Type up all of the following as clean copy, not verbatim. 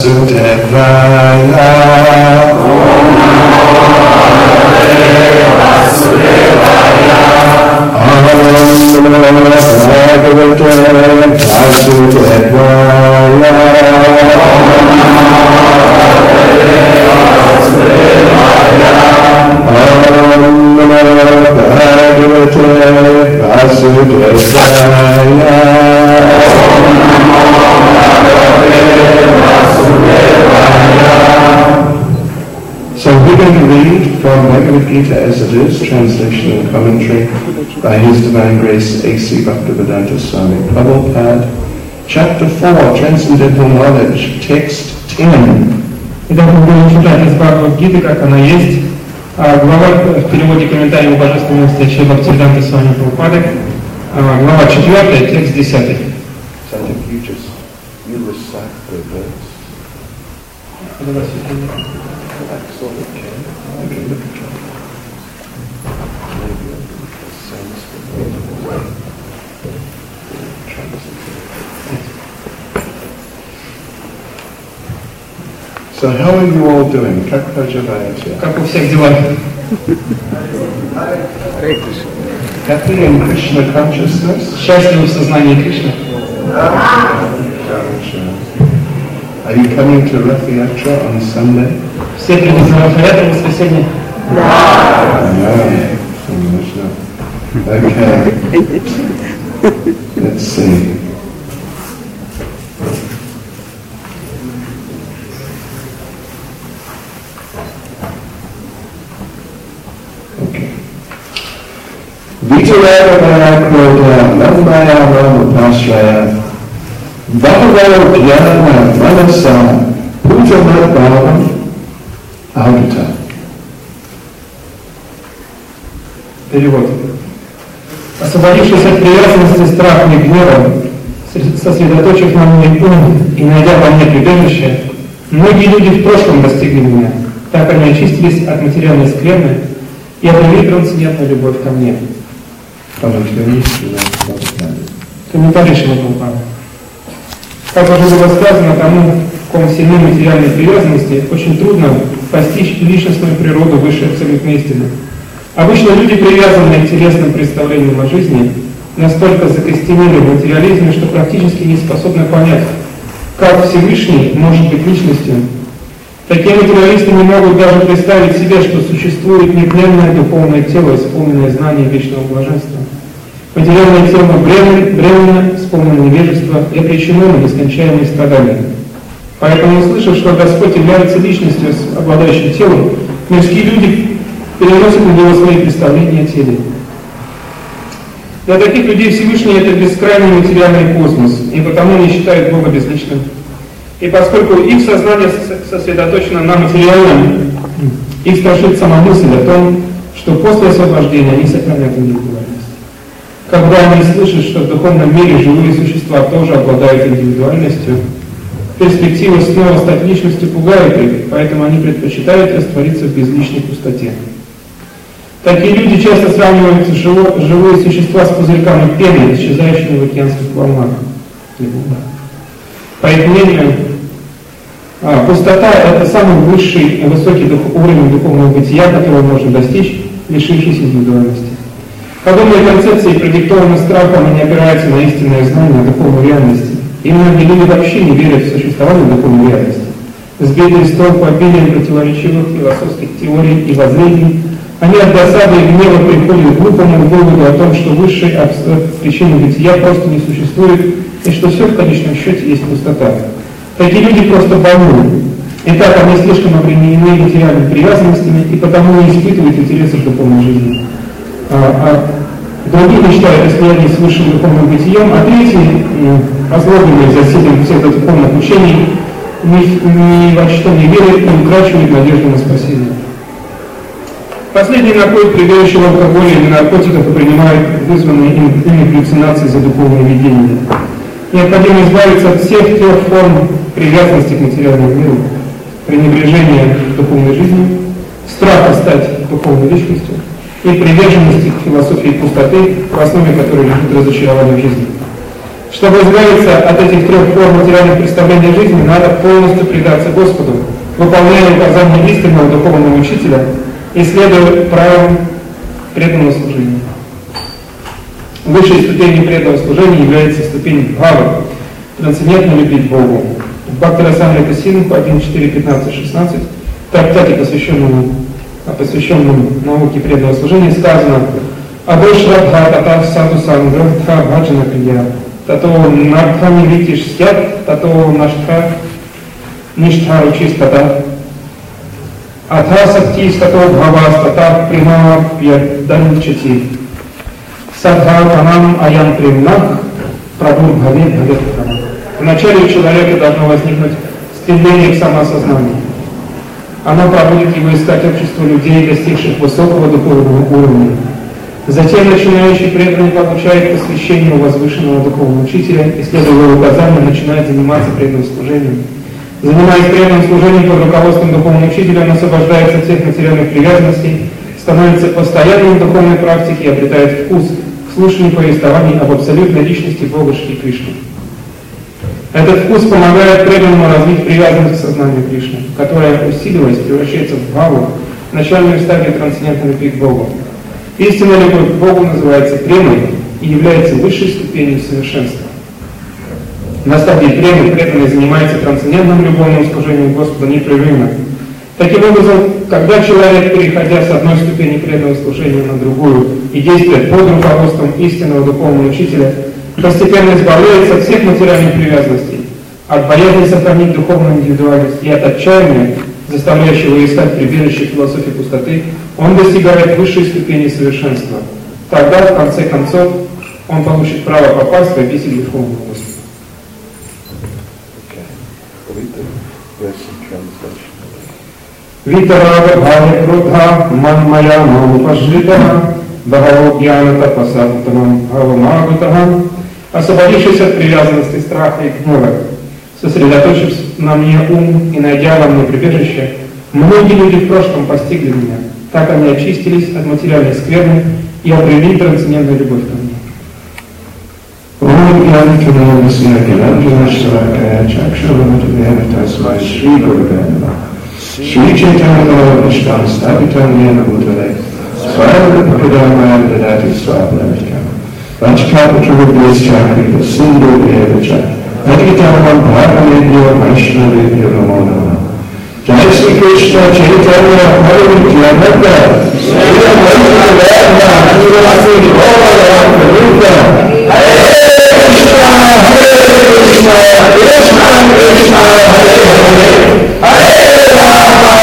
So we're going to read from Bhagavad Gita as it is, translation and commentary by His Divine Grace A.C. Bhaktivedanta Swami Prabhupada, Chapter 4, Transcendental Knowledge, Text 10. Итак, мы будем читать из Бхагавад-гиты, как она есть. Глава в переводе комментариев Божественности Шри Бхактивиданта Свами Прабхупады, глава 4, текст 10. So I think you recite the verse. So how are you all doing? Как поживаете? Как у всех дела? Happy in Krishna consciousness? Счастливы в сознании Кришны? Are you coming to Rath Yatra on Sunday? Все придут на Ратха-ятру в воскресенье? Okay. Let's see. Vitaraya Kroda Nambaya Ramapashraya Bhagavad Jnana Manasa Pujamat Bhavam Audita. Перевод. Освободившись от привязанности, страха и гнева, сосредоточив на мне ум и найдя во мне прибежище, многие люди в прошлом достигли меня, так они очистились от материальной скверны и обрели трансцендентную любовь ко мне. Комментарий Шримад Прабхупады. Как уже было сказано, тому, в ком сильны материальные привязанности, очень трудно постичь личностную природу высшей абсолютной истины. Обычно люди, привязанные к телесным представлениям о жизни, настолько закостенели в материализме, что практически не способны понять, как Всевышний может быть личностью. Такие материалисты не могут даже представить себе, что существует нетленное духовное тело, исполненное знаний вечного блаженства. Материальное тело бревенно, исполнено невежества и обречено на нескончаемые страдания. Поэтому, услышав, что Господь является личностью, обладающей телом, мирские люди переносят на него свои представления о теле. Для таких людей Всевышний — это бескрайний материальный космос, и потому они считают Бога безличным. И поскольку их сознание сосредоточено на материальном, их страшит сама мысль о том, что после освобождения они сохранят индивидуальность. Когда они слышат, что в духовном мире живые существа тоже обладают индивидуальностью, перспектива снова стать личностью пугает их, поэтому они предпочитают раствориться в безличной пустоте. Такие люди часто сравнивают живые существа с пузырьками пены, исчезающими в океанских волнах. По их мнению, пустота — это самый высший и высокий уровень духовного бытия, которого можно достичь, лишившись индивидуальности. Подобные концепции продиктованы страхом и не опираются на истинное знание о духовной реальности. И многие люди вообще не верят в существование духовной реальности. Сбитые с толку обилием противоречивых философских теорий и воззрений, они от досады и гнева приходят к глупому выводу о том, что высшей причины бытия просто не существует, и что все в конечном счете есть пустота. Такие люди просто больны. Итак, они слишком обременены материальными привязанностями и потому не испытывают интереса к духовной жизни. Другие мечтают о слиянии с высшим духовным бытием, а третьи, озлобленные засилием всех духовных учений, ни во что не верят и утрачивают надежду на спасение. Последние находят прибежище в алкоголе или наркотиках и принимают вызванные ими галлюцинации за духовное видение. Необходимо избавиться от всех тех форм привязанности к материальному миру, пренебрежения к духовной жизни, страха стать духовной личностью и приверженности к философии пустоты, в основе которой лежит разочарование в жизни. Чтобы избавиться от этих трех форм материальных представлений о жизни, надо полностью предаться Господу, выполняя указания истинного духовного учителя и следуя правилам преданного служения. Высшей ступенью преданного служения является ступень бхавы, трансцендентно любить Богу. В Бхактирасамрита Синдху 1.4.15.16 трактате, посвященном науке преданного служения, сказано: «Абошрадха тата саду санградха бхаджана крия, тато нартха нивитиш сят, тато наштха ништха ручистата, атха сакти стато бхавастата примава пьяданчати, садха панам аян примнах прабур бхаве бхавет прама». Вначале у человека должно возникнуть стремление к самоосознанию. Оно побудит его искать общество людей, достигших высокого духовного уровня. Затем начинающий преданный получает посвящение у возвышенного духовного учителя и, следуя его указаниям, начинает заниматься преданным служением. Занимаясь преданным служением под руководством духовного учителя, он освобождается от всех материальных привязанностей, становится постоянным в духовной практике и обретает вкус к слушанию повествований об абсолютной личности Бога Шри Кришны. Этот вкус помогает преданному развить привязанность к сознанию Кришны, которая, усиливаясь, превращается в бхаву, начальную стадию трансцендентной любви к Богу. Истинная любовь к Богу называется премой и является высшей ступенью совершенства. На стадии премы преданный занимается трансцендентным любовным служением Господу непрерывно. Таким образом, когда человек, переходя с одной ступени преданного служения на другую и действует под руководством истинного духовного учителя, постепенно избавляется от всех материальных привязанностей, от боязни сохранить духовную индивидуальность и от отчаяния, заставляющего искать прибежище философии пустоты, он достигает высшей ступени совершенства. Тогда, в конце концов, он получит право попасть в обитель Верховного Господа. Витарага бхаве крudha манмая маупажритаха бхаво гьяна тапаса утамам бхавамагутаха. Освободившись от привязанности, страха и гнева, сосредоточив на мне ум и найдя во мне прибежище, многие люди в прошлом постигли меня. Так они очистились от материальной скверны и обрели трансцендентную любовь ко мне. Vajkapatruvyaschakrita Sindhu-Devacha Adhitamam Bhagavedyo Vaishnavebhyo Namo Namah. Jai Shri Krishna Chaitanya Prabhu Nityananda Sri Advaita Gadadhara Srivasti Gaura Bhakta Hare Krishna Krishna Krishna Hare Hare Hare Rama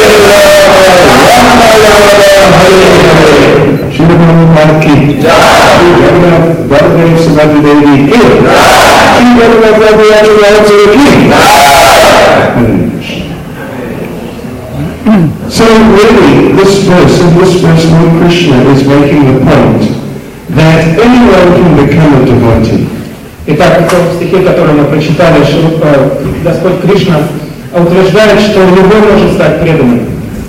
Rama Hare Hare. Shri Prabhupada ki Jai. Baladev Subhadra Devi ki Jai. Shri Prabhupada ki Jai. So really, this verse, Lord Krishna is making the point that anyone can become a devotee. Итак, в стихе, который мы прочитали, Господь Кришна утверждает, что любой может стать преданным.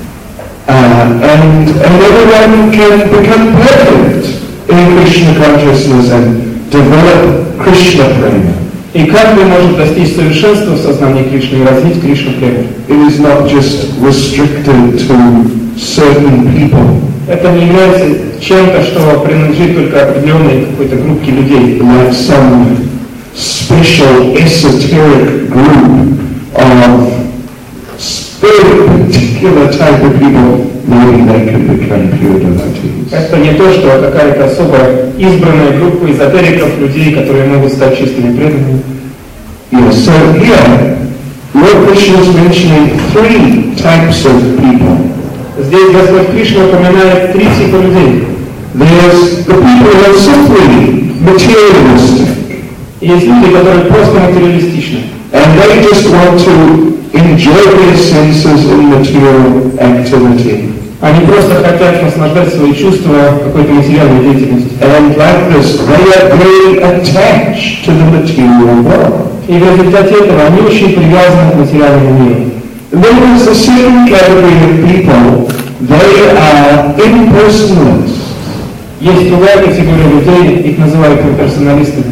And everyone can become perfect in Krishna consciousness and develop Krishna prema. И каждый может достичь совершенства в сознании Кришны и развить Кришну прему. It is not just restricted to certain people. Это не является чем-то, что принадлежит только определенной какой-то группе людей. Like some special esoteric group of very particular type of people, maybe they can become pure devotees. Это не то, что какая-то особая избранная группа эзотериков, людей, которые могут стать чистыми преданными. Yes, so here, Lord Krishna is mentioning three types of people. Здесь Господь Кришна упоминает три типа людей. There's the people who are simply materialistic. Есть люди, которые просто материалистичны. And they just want to enjoy their senses in material activity. Они просто хотят наслаждать свои чувства какой-то материальной деятельностью. And like this, they are very attached to the material world. И в результате этого они очень привязаны к материальному миру. And then there's the second category of people. They are impersonalists. Есть другая категория людей, их называют имперсоналистами.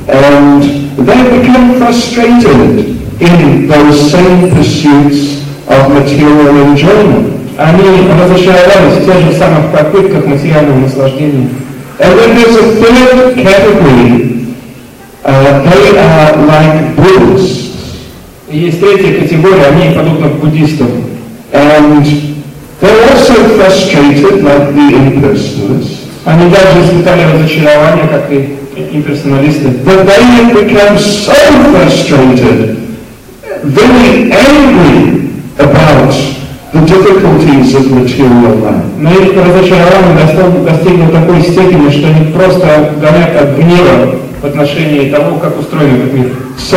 And they become frustrated in those same pursuits of material enjoyment. Они разочаровались в тех же самых попытках материального наслаждения. And then there's a third category. They are like Buddhists. И есть третья категория, они подобны буддистам. And they're also frustrated like the impersonalists. Они также испытали разочарование, как и имперсоналисты. But they have become so frustrated, very angry about the difficulties of material life. Но их разочарование достигло такой степени, что они просто горят от гнева в отношении того, как устроен этот мир. So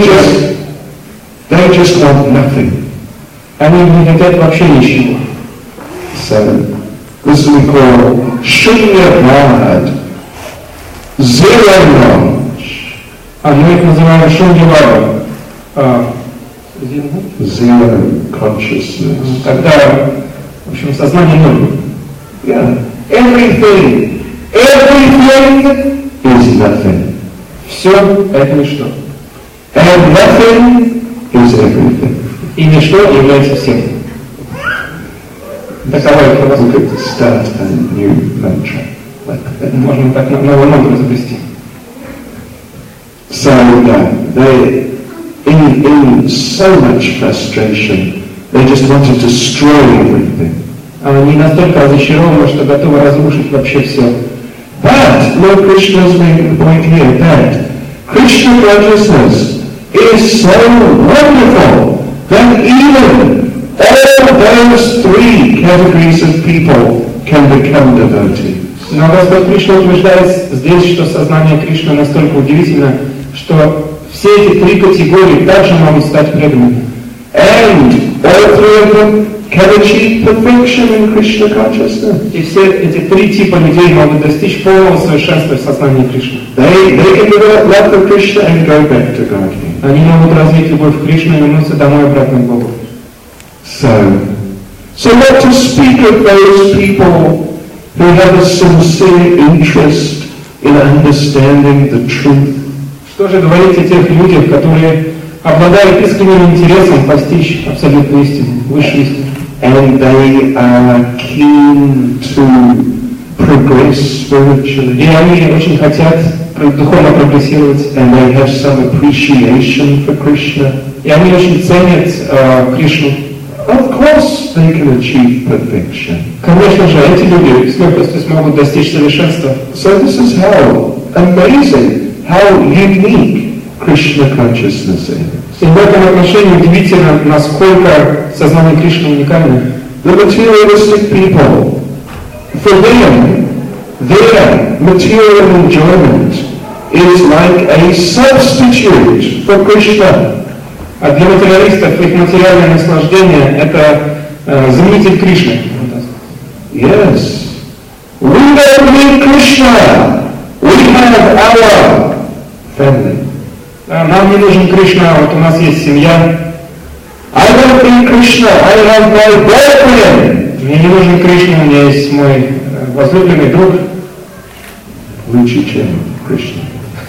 they just want nothing. Они не хотят вообще ничего. So this we call Shunyavad, zero knowledge. Мы их называем шундивава. Zero consciousness. Когда, в общем, сознание ноль. Yeah. Everything is nothing. Все это ничто. And nothing is everything. И ничто является всем. Такова их We философия. could start a new mantra like that. Можно так новую мантру запустить. So they, in so much frustration, they just want to destroy everything. Они настолько разочарованы, что готовы разрушить вообще все. But Lord Krishna is making the point here that Krishna consciousness is so wonderful that even all those three categories of people can become devotees. Но Господь Кришна утверждает здесь, что сознание Кришны настолько удивительно, что все эти три категории также могут стать преданными. And all three of them can achieve perfection in Krishna consciousness. И все эти три типа людей могут достичь полного совершенства в сознании Кришны. They can develop love for Krishna and go back to God. Они могут развить любовь к Кришне и вернуться домой обратно к Богу. So not to speak of those people who have a sincere interest in understanding the truth. Что же говорить о тех людях, которые обладают искренним интересом постичь абсолютную истину, высшую истину? And they are keen to progress spiritually. И они очень хотят духовно прогрессировать. And they have some appreciation for Krishna. И они очень ценят Кришну. Of course they can achieve perfection. Конечно же, эти люди с легкостью смогут достичь совершенства. So this is how amazing, how unique Krishna consciousness is. И в этом отношении удивительно, насколько сознание Кришны уникально. The materialistic people, for them, their material enjoyment is like a substitute for Krishna. А для материалистов их материальное наслаждение – это заменитель Кришны. Yes. We don't need Krishna. We have our family. Нам не нужен Кришна, вот у нас есть семья. I don't need Krishna. I have my boyfriend. Мне не нужен Кришна, у меня есть мой возлюбленный друг. Ruchi Chen, Krishna.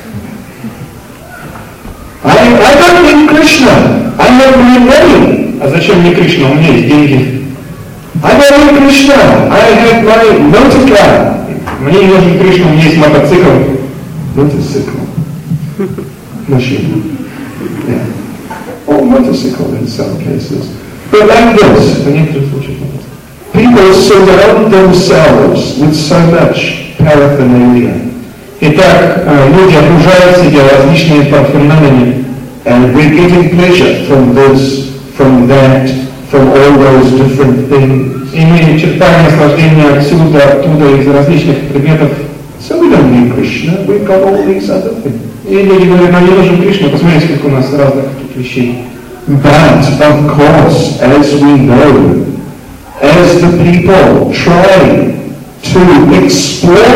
I don't need Krishna. I have my money. А зачем мне Кришна? У меня есть деньги. I don't need Krishna. I have my motorcar. Мне не нужен Кришна, у меня есть мотоцикл. Motorcycle. Machine. Yeah. Or motorcycle in some cases. But like this, В некоторых случаях мотоцикл. people surround themselves with so much paraphernalia. Итак, люди окружают себя различными парфюмериями. And we're getting pleasure from this, from that, from all those different things. И мы черпаем наслаждение отсюда, оттуда, из различных предметов. So we don't need Krishna, we've got all these other things. И люди говорят, нам не нужен Кришна, посмотрите, сколько у нас разных тут вещей. But, of course, as we know, as the people try to explore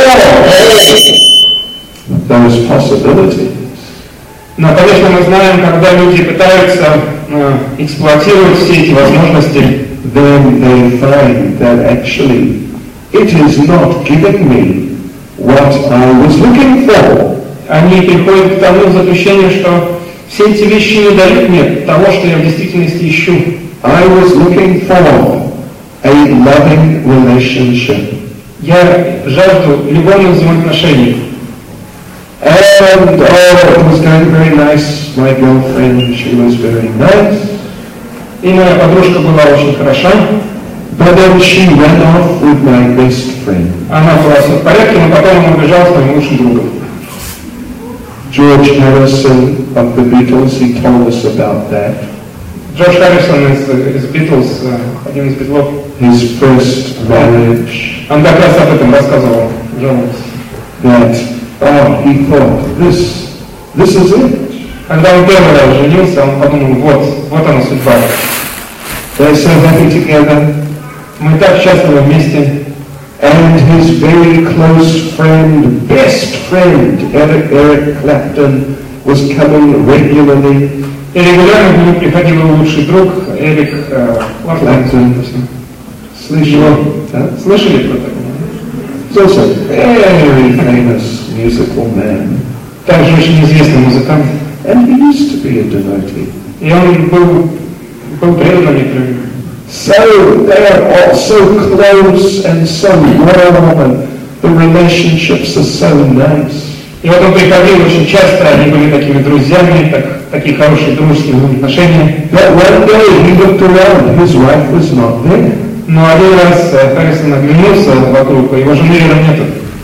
those possibilities, Но, конечно, мы знаем, когда люди пытаются эксплуатировать все эти возможности, then they find that actually it is not giving me what I was looking for. они приходят к тому заключению, что все эти вещи не дают мне того, что я в действительности ищу. I was looking for a loving relationship. Я жажду любовных взаимоотношений. And it was going very nice. My girlfriend, she was very nice. И моя подружка была очень хороша. But then she ran off with my best friend. Она была все в порядке, но потом она убежала с моим лучшим другом. George Harrison of the Beatles, he told us about that. Джордж Харрисон из Beatles, один из Битлов. His first marriage. Он как раз об этом рассказывал. That, he thought, this is it. Когда он первый раз женился, он подумал, вот она судьба. They're so happy together. Мы так счастливы вместе. And his very close friend, best friend, Eric Clapton, was coming regularly. И регулярно к нему приходил его лучший друг Эрик Клэптон. Слышали про такого? He's also a very famous musical man. Также очень известный музыкант. And he used to be a devotee. И он был предан некоторым. So they are all so close and so warm, and the relationships are so nice. И вот он приходил очень часто, они были такими друзьями, такие хорошие дружеские отношения. But one day he looked around, his wife was not there. Но один раз Харрисон оглянулся вокруг, его жены рядом нету.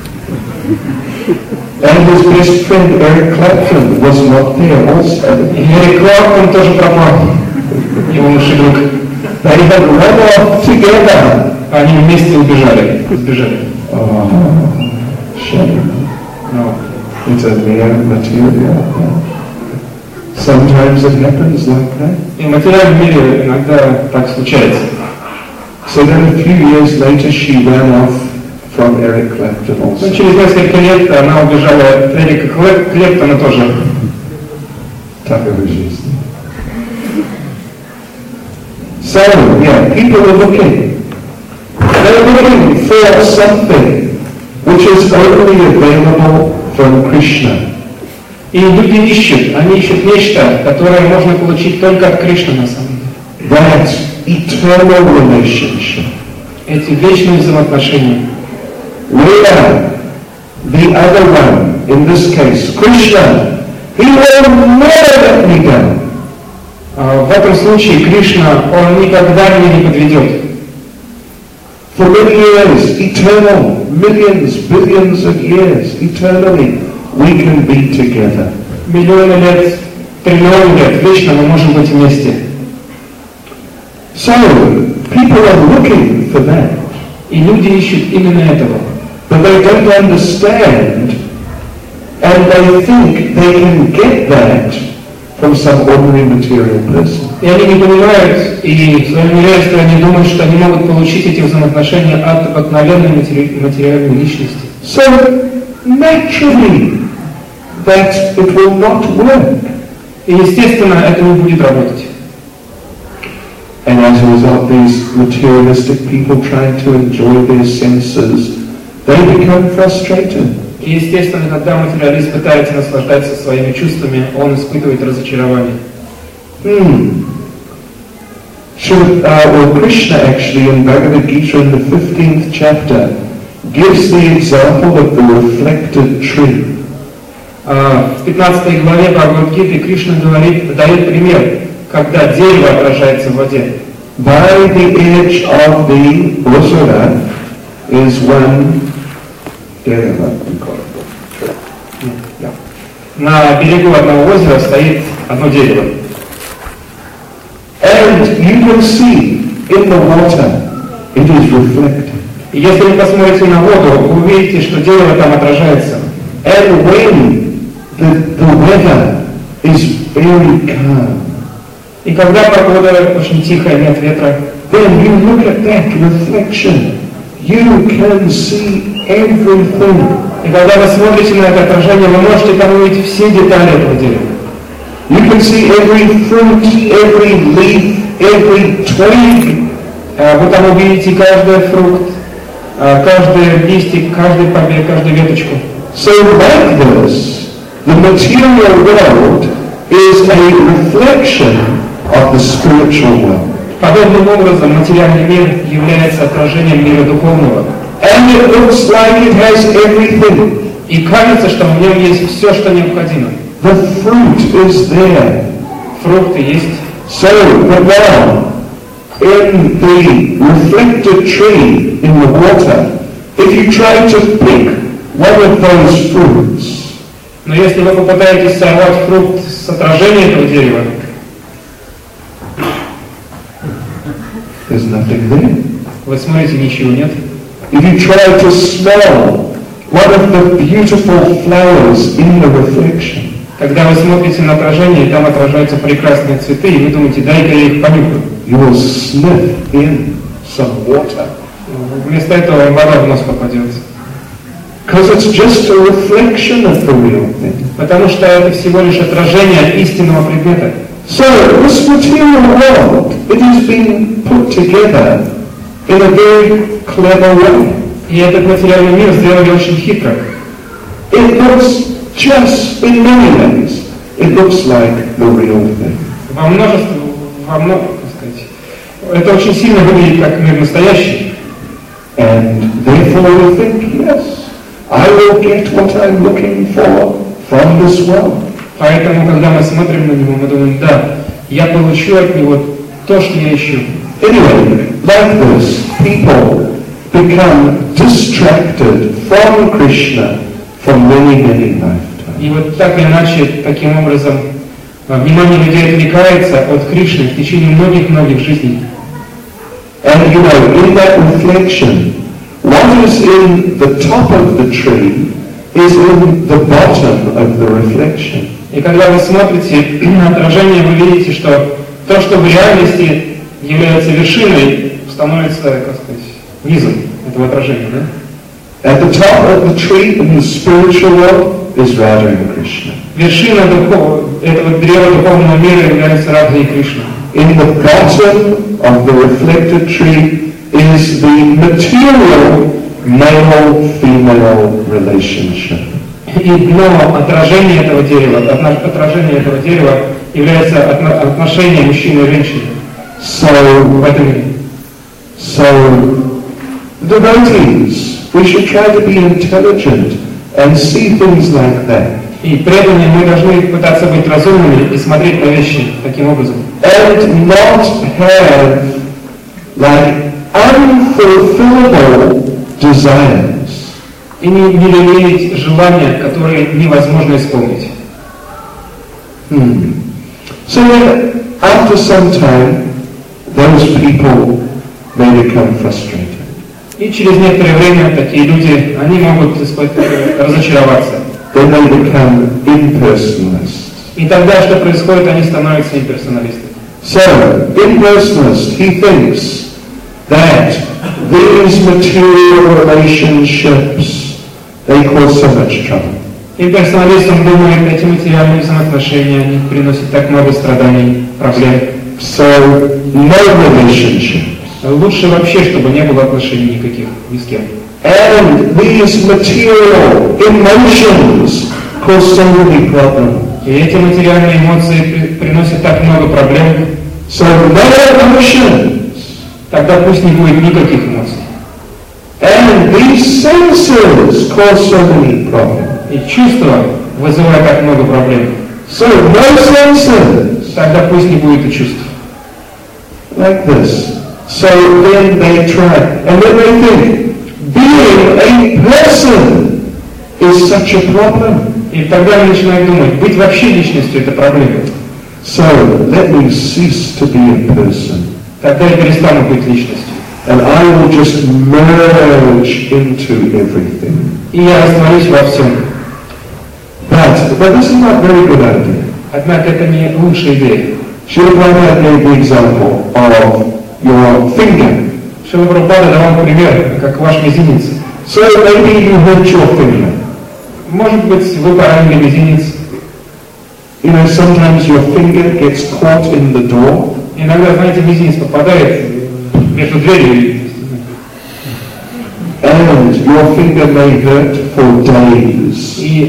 And his best friend Eric Clapton was not there also. И Эрик Клэптон тоже пропал, его лучший друг. They had run off together. Они вместе сбежали. Oh, shame. No. It's a mere material. Sometimes it happens like that. И в материальном мире иногда так случается. So then a few years later she ran off from Eric Clapton also. Но через несколько лет она убежала от Эрика Клэптона тоже. Такова жизнь. So, yeah, people are looking. They're looking for something which is only available from Krishna. И люди они ищут нечто, которое можно получить только от Кришны на самом деле. That eternal relationship. Эти вечные взаимоотношения. Where the other one, in this case, Krishna, he will never let me down. В этом случае Кришна, он никогда меня не подведет. For many years, eternal, millions, billions of years, eternally, we can be together. Миллионы лет, триллионы лет, вечно мы можем быть вместе. So, people are looking for that. И люди ищут именно этого. But they don't understand, and they think they can get that from some ordinary material person. И они не понимают, и в своем невежестве они думают, что они могут получить эти взаимоотношения от обыкновенной материальной личности. So, naturally, that it will not work. И естественно, это не будет работать. And as a result, these materialistic people trying to enjoy their senses, they become frustrated. И естественно, когда материалист пытается наслаждаться своими чувствами, он испытывает разочарование. Krishna actually in Bhagavad Gita in the 15th chapter gives the example of the reflected tree. В 15 главе Бхагавад-гиты Кришна дает пример, когда дерево отражается в воде. By the edge of the Osura is one дерево. На берегу одного озера стоит одно дерево. And you can see in the water it is reflected. И если вы посмотрите на воду, вы увидите, что дерево там отражается. And when the weather is very calm, и когда погода очень тихая, нет ветра, then you look at that reflection, you can see everything. И когда вы смотрите на это отражение, вы можете там увидеть все детали этого дерева. You can see every fruit, every leaf, every twig. Вы там увидите каждый фрукт, каждый листик, каждый побег, каждую веточку. So like this, The material world is a reflection of the spiritual world. Подобным образом материальный мир является отражением мира духовного. And it looks like it has everything. И кажется, что в нем есть все, что необходимо. The fruit is there. Фрукты есть. So, but now, in the reflected tree in the water, if you try to pick one of those fruits, Но если вы попытаетесь сорвать фрукт с отражения этого дерева, there's nothing there. вы смотрите, ничего нет. If you try to smell one of the beautiful flowers in the reflection, Когда вы смотрите на отражение, и там отражаются прекрасные цветы, и вы думаете, дай-ка я их понюхаю. you will sniff in some water. Вместо этого вам вода в нос попадет. Because it's just a reflection of the real thing. Потому что это всего лишь отражение истинного предмета. So, this material world, it has been put together in a very clever way. И этот материальный мир сделали очень хитро. It looks just, in many ways, it looks like the real thing. Как сказать, это очень сильно выглядит как мир настоящий. And therefore we think, yes, I will get what I'm looking for from this world. Поэтому, когда мы смотрим на него, мы думаем, да, я получу от него то, что я ищу. Anyway, like this, people become distracted from Krishna for many, many lifetimes. И вот так или иначе, таким образом, внимание людей отвлекается от Кришны в течение многих-многих жизней. And you know, in that reflection, what is in the top of the tree is in the bottom of the reflection. И когда вы смотрите на отражение, вы видите, что то, что в реальности является вершиной, становится, как сказать, низом этого отражения. Да? At the top of the tree in the spiritual world is Radha and Krishna. Вершина этого древа духовного мира является Радха и Кришна. In the bottom of the reflected tree is the material male-female relationship. И дно отражения этого дерева является отношение мужчины и женщины в этом мире. So, devotees, we should try to be intelligent and see things like that. И преданные мы должны пытаться быть разумными и смотреть на вещи таким образом. And not have like unfulfillable desires. И не лелеять желания, которые невозможно исполнить. So then, after some time, those people may become frustrated. И через некоторое время такие люди, они могут разочароваться. Then they become impersonalists. И тогда что происходит? Они становятся имперсоналистами. So, impersonalist, he thinks that these material relationships, they cause so much trouble. Имперсоналист, он думает, эти материальные взаимоотношения, они приносят так много страданий, проблем. So, no relationship. Лучше вообще, чтобы не было отношений никаких, ни с кем. And these material emotions cause so many problems. И эти материальные эмоции приносят так много проблем. So no emotions. Тогда пусть не будет никаких эмоций. And these senses cause so many problems. И чувства вызывают так много проблем. So no senses. Тогда пусть не будет и чувств. Like this. So then they try, and then they think, being a person is such a problem. И тогда они начинают думать, быть вообще личностью – это проблема. So let me cease to be a person. Тогда я перестану быть личностью. And I will just merge into everything. И я растворюсь во всем. But this is not a very good idea. Однако это не лучшая идея. Srila Prabhupada gave the example of your finger. Шрила Прабхупада давал пример, как ваш мизинец. So maybe you hurt your finger. Может быть, вы поранили мизинец. You know, sometimes your finger gets caught in the door. Иногда, знаете, мизинец попадает между дверью и... And your finger may hurt for days. И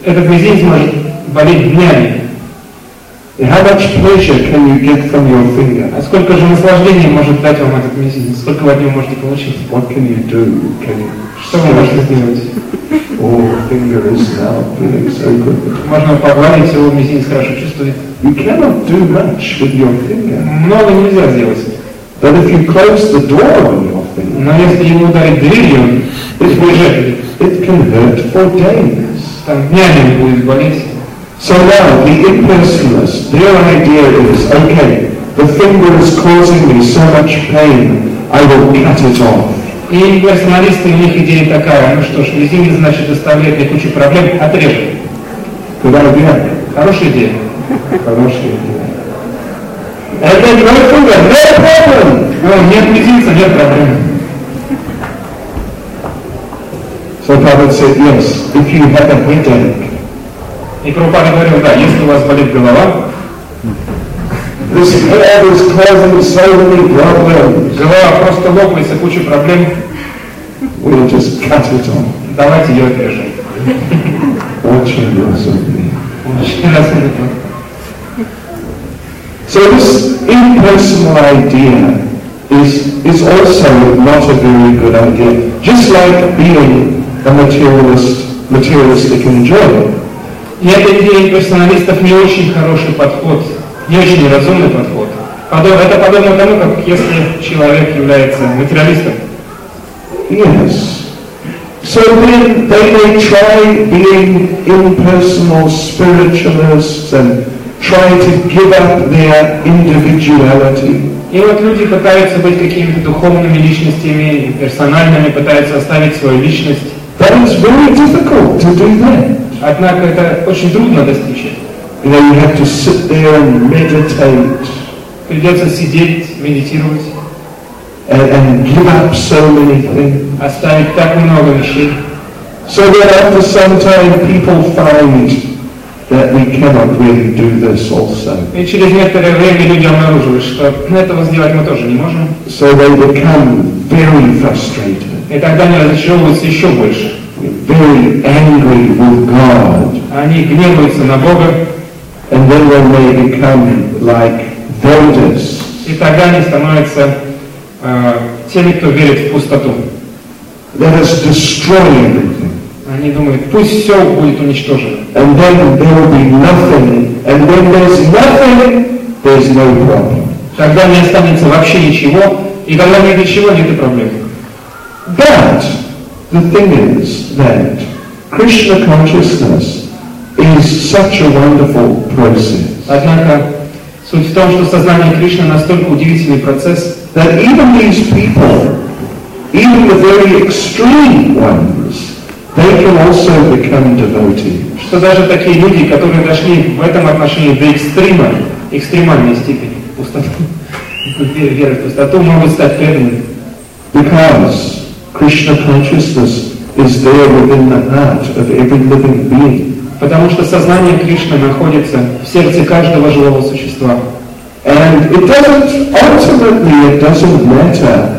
Этот мизинец может болеть днями. How much pleasure can you get from your finger? А сколько же наслаждения может дать вам этот мизинец? Сколько вы от него можете получить? What can you do? Can you Что вы можете сделать? Oh, the finger is now feeling so good. Можно погладить его, мизинец хорошо чувствует. You cannot do much with your finger. Много нельзя сделать. But if you close the door on your finger, Но если ему ударить дверью, it can hurt for days. там днями будет болеть. So now, the impersonalists, their idea is, okay, the finger is causing me so much pain, I will cut it off. И персоналисты, у них идея такая, ну что ж, мизинец, значит, доставляет мне кучу проблем, отрежем. Good idea. Хорошая идея. Хорошая идея. And then no finger, no problem. Нет мизинца, нет проблем. So Prabhupada said, yes, if you have a headache, И Прабхупада говорил, да, если у вас болит голова, this head is causing so many problems, голова просто лопается, куча проблем, we'll just cut it off. давайте ее отрежем. Очень разумно. Очень разумно. So this impersonal idea is also not a very good idea. Just like being a materialistic enjoyer. И эта идея персоналистов не очень хороший подход, не очень разумный подход. Это подобно тому, как если человек является материалистом. Yes. So then they may try being impersonal spiritualists and try to give up their individuality. И вот люди пытаются быть какими-то духовными личностями, персональными, пытаются оставить свою личность. But it's very difficult to do that. Однако это очень трудно достичь. You know, you have to sit there and meditate. Придется сидеть, медитировать. And give up so many things. Оставить так много вещей. So that after some time people find that we cannot really do this also. И через некоторое время люди обнаруживают, что этого сделать мы тоже не можем. So they become very frustrated. И тогда они разочаровываются еще больше. Very angry with God. Они гневаются на Бога. And then when they become like Vedas, и тогда они становятся теми, кто верит в пустоту. Let us destroy everything. Они думают, пусть все будет уничтожено. And then there will be nothing. And when there's nothing, there's no problem. Тогда не останется вообще ничего, и когда нет ничего, нет и проблем. But the thing is that Krishna consciousness is such a wonderful process. Однако суть в том, что сознание Кришны настолько удивительный процесс, that even these people, even the very extreme ones, they can also become devotees. Что даже такие люди, которые дошли в этом отношении до экстрима, экстремальной степени пустоты, веры в пустоту, могут стать преданными. Because Krishna consciousness is there within the heart of every living being. Потому что сознание Кришны находится в сердце каждого живого существа. And it doesn't matter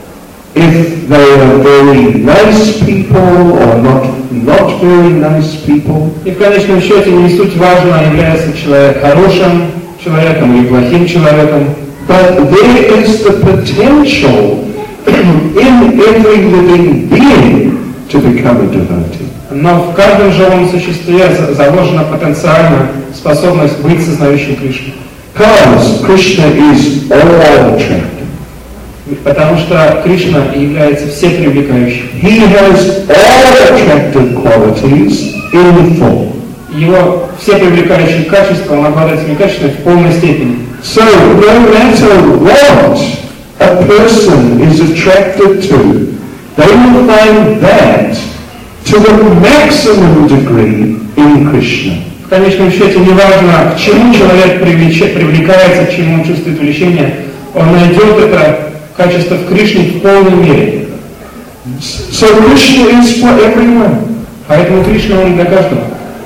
if they are very nice people or not very nice people. И в конечном счете не суть важно, является человек хорошим человеком или плохим человеком. But there is the potential in every living being to become a devotee. Но в каждом живом существе заложена потенциальная способность быть сознающим Кришну. Because Krishna is all attractive. Потому что Кришна является всепривлекающим. He has all attractive qualities in full. Его всепривлекающие качества, он обладает этими качествами в полной степени. So no matter what a person is attracted to, they will find that to the maximum degree in Krishna. В конечном счете, неважно, к чему человек привлекается, к чему он чувствует влечение, он найдет это качество в Кришне в полной мере. So Krishna is for everyone. Поэтому Кришна он для каждого.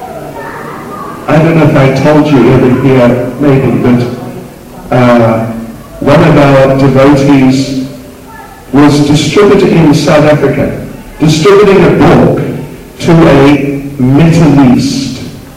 I don't know if I told you ever here, maybe, but one of our devotees was distributing in South Africa, distributing a book to a Metalist.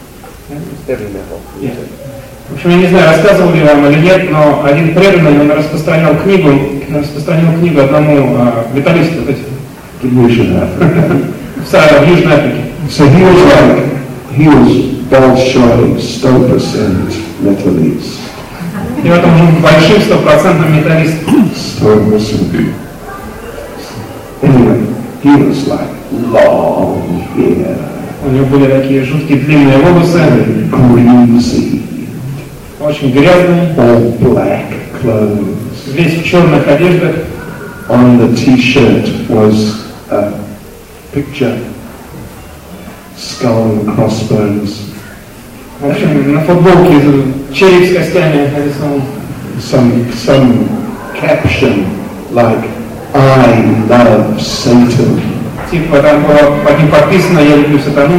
В общем, я не знаю, рассказывал ли вам или нет, но один преданный, он распространял книгу одному металлисту в Южной Африке. So he was Bolshoi, Stolpercent, Metalist. И вот он был большим стопроцентным металлистом. Anyway, he was like long hair. У него были такие жуткие длинные волосы. Greasy. Очень грязный. All black clothes. Весь в черных одеждах. On the t-shirt was a picture, skull and crossbones. В общем, на футболке череп с костями нарисован. Some caption like "I love Satan." Типа там было под ним подписано «Я люблю сатану».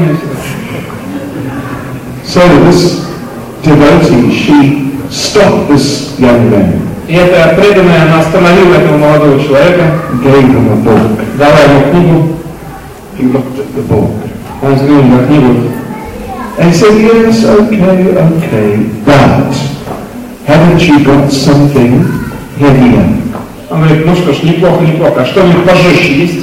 So this devotee, she stopped this young man. И эта преданная, она остановила этого молодого человека, Gave him a book. дала ему книгу. He looked at the book. Он взглянул на книгу. And said, yes, okay, but haven't you got something heavier? Он говорит, ну что ж, неплохо, а что-нибудь пожестче есть?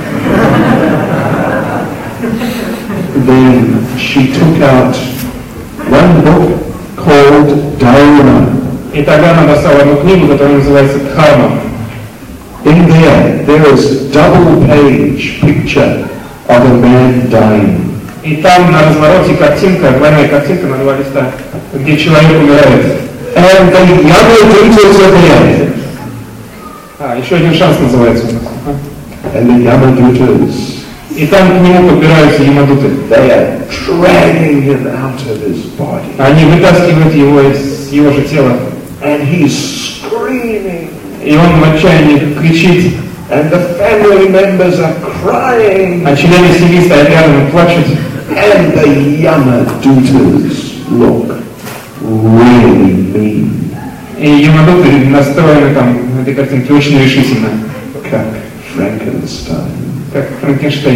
Then she took out one book called Dharma. И тогда она достала одну книгу, которая называется «Дхарма». In there is double-page picture of a man dying. И там на развороте картинка, двойная картинка на 2 листа, где человек умирает. And the Yamadutas are there. Еще один шанс называется у нас. And the Yamadutas, И там к нему подбираются ямадуты. they are dragging him out of his body. Они вытаскивают его из его же тела. And he's screaming. И он в отчаянии кричит. And the family members are crying. А члены семьи стоят рядом и плачут. And the Yamadutas look really mean. И ямадуты настроены там в этой картинке очень решительно. Как Frankenstein. Как Франкенштейн.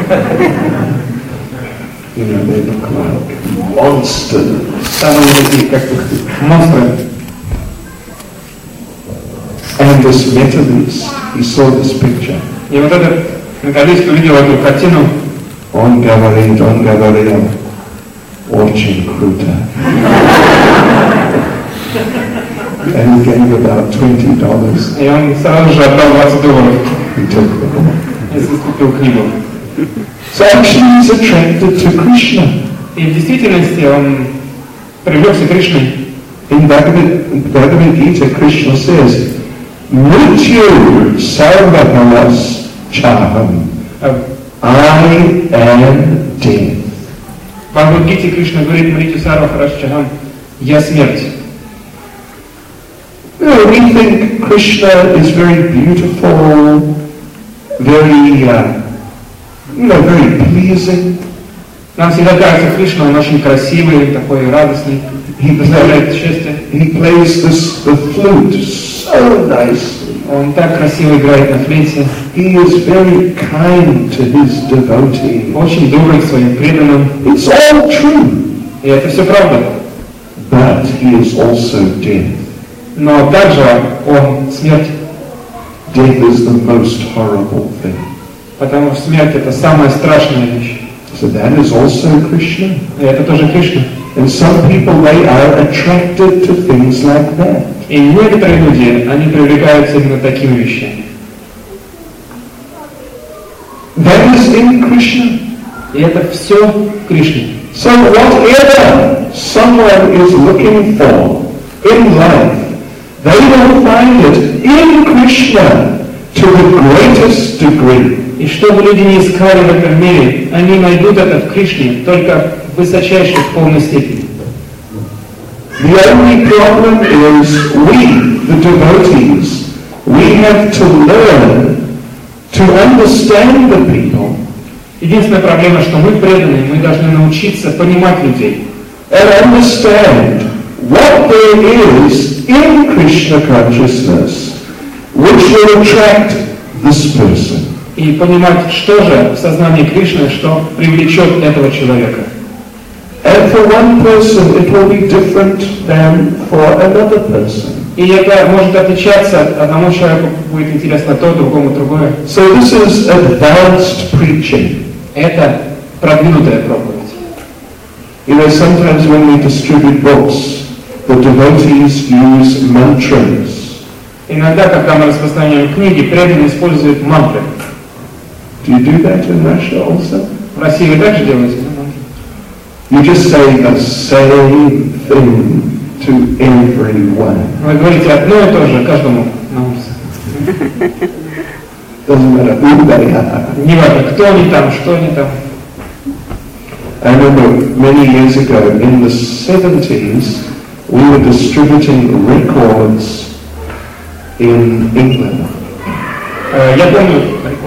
You know, they look like monsters. Самые такие, как монстры. And this metallist, he saw this picture. И вот этот металлист увидел эту картину. Он говорил, очень круто. And he gave about $20. И он сразу же отдал $20. He took the book. И купил книгу. So actually he's attracted to Krishna. И в действительности он привлекся Кришной. In Bhagavad Gita, Krishna says, Mrityu sarvabhalas chaham. I am death. В Бхагавад-гите Кришна говорит Мритю Сарвахарашчахам, я смерть. You know, we think Krishna is very beautiful, very, very pleasing. Нам всегда кажется, Кришна, он очень красивый, такой радостный, доставляет счастье. He plays the flute so nicely. Он так красиво играет на флейте. He is very kind to his devotees. Очень добрый к своим преданным. It's all true. И это все правда. But he is also death. Но также он смерть. Death is the most horrible thing. Потому что смерть это самая страшная вещь. So that is also Krishna. И это тоже Кришна. And some people, they are attracted to things like that. И некоторые люди, они привлекаются именно такими вещами. That is in Krishna. И это все в Кришне. So whatever someone is looking for in life, they will find it in Krishna to the greatest degree. И что бы люди не искали в этом мире, они найдут это в Кришне, только в высочайшей, в полной степени. The only problem is we, the devotees, we have to learn to understand the people. Единственная проблема, что мы преданные, мы должны научиться понимать людей. And understand what there is in Krishna consciousness which will attract this person. и понимать, что же в сознании Кришны, что привлечет этого человека. And for one person it will be different than for another person. И это может отличаться, одному человеку будет интересно то, другому другое. So this is advanced preaching. Это продвинутая проповедь. You know, sometimes when we distribute books, the devotees use mantras. Иногда, когда мы распространяем книги, преданные используют мантры. Do you do that in Russia also? В России вы также делаете мантры? You just say the same thing to everyone. Вы говорите одно и то же каждому на улице. Doesn't matter who they are. Не важно, кто они там, что они там. I remember many years ago, in the 70s, we were distributing records in England. Я помню,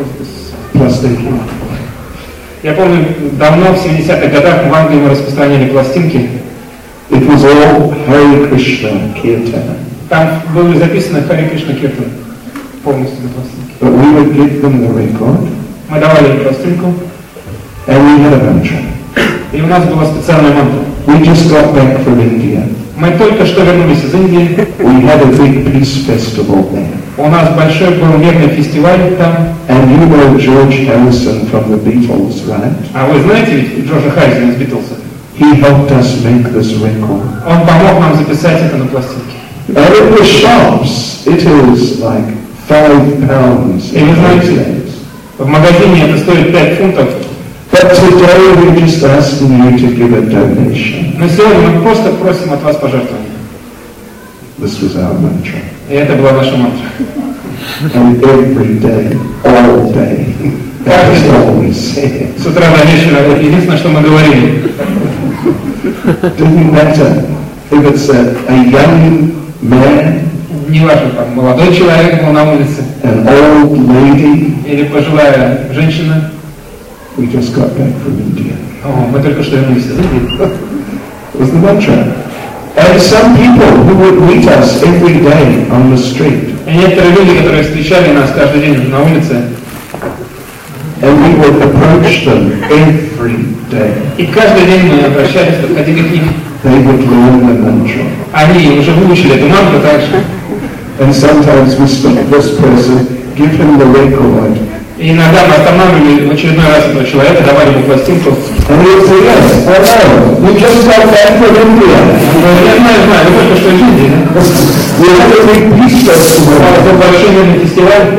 давно, в 70-х годах, в Англии мы распространяли пластинки. It was all Hare Krishna Kirtan. Там были записаны Харе Кришна Киртан полностью на пластинке. But we would give them the record. Мы давали им пластинку. And we had a mantra. И у нас была специальная мантра. We just got back from India. Мы только что вернулись из Индии. We had a big peace festival there. У нас большой был мирный фестиваль там. And you know George Harrison from the Beatles, right? А вы знаете ведь Джорджа Харрисона из Битлза? He helped us make this record. Он помог нам записать это на пластинке. And in the shops, it is like £5. И вы знаете, в магазине это стоит 5 фунтов. But today we're just asking you to give a donation. Но сегодня мы просто просим от вас пожертвования. This was our mantra. И это была наша мантра. And every day, all day, that is what we said. С утра до вечера это единственное, что мы говорили. Didn't matter if it's a young man, неважно, там, молодой человек был на улице, an old lady. Или пожилая женщина. We just got back from India. Мы только что вернулись из Индии. It was the mantra. And some people who would meet us every day on the street. И некоторые люди, которые встречали нас каждый день на улице. And we would approach them every day. И каждый день мы обращались, подходили к ним. They would learn the mantra. Они уже выучили эту мантру также. And sometimes we stop this person, give him the record. И иногда мы останавливали в очередной раз этого человека, давали ему пластинку. And he would say, yes, I know, we just got back from India. Я знаю, вы только что из Индии, да? We had a big peace festival. Это большой мирный фестиваль.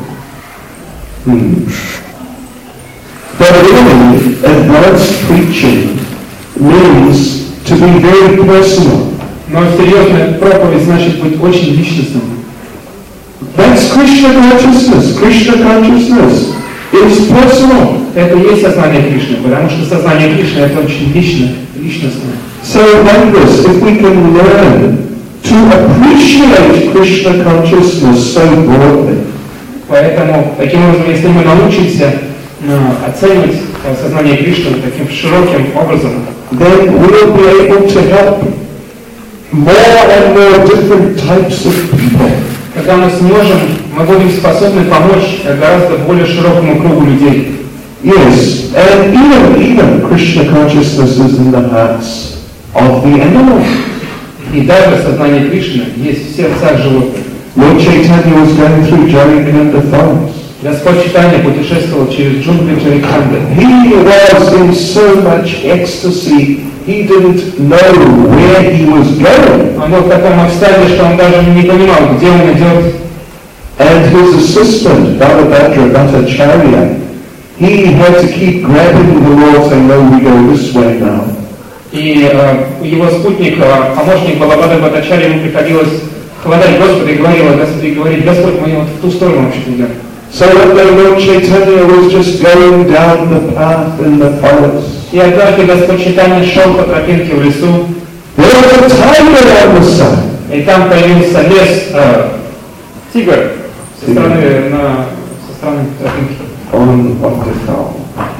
But really, advanced preaching means to be very personal. Но серьезная проповедь значит быть очень личностным. That's Krishna consciousness. Krishna consciousness is personal. Это и есть сознание Кришны, потому что сознание Кришны это очень личностное. So remember this, if we can learn to appreciate Krishna consciousness so broadly. Поэтому, таким образом, если мы научимся оценивать сознание Кришны таким широким образом, then we'll be able to help more and more different types of people. когда мы будем способны помочь гораздо более широкому кругу людей. Yes, and even Krishna consciousness is in the hearts of the animals. И даже сознание Кришны есть в сердцах животных. Lord Chaitanya was going through Jarikanda forest. Господь Чайтанья путешествовал через джунгли Джарикханды. He was in so much ecstasy, he didn't know where he was going. Он был в таком экстазе, что он даже не понимал, где он идет. And his assistant, Balabhadra Bhattacharya, he had to keep grabbing the Lord saying, no, we go this way now. И его спутник, помощник Балабхадра Бхаттачарья, ему приходилось хватать Господа и говорить, Господь, мы вот в ту сторону вообще-то идем. So one day Lord Chaitanya was just going down the path in the forest. И однажды Господь Чайтанья шел по тропинке в лесу. There was a tiger on the side. И там появился лес, тигр со стороны тропинки. On what they call.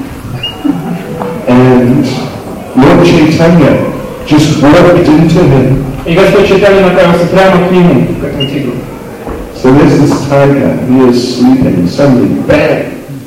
And Lord Chaitanya just walked into him. И Господь Чайтанья направился прямо к нему, к этому тигру. So there's this tiger, he is sleeping, suddenly, bang,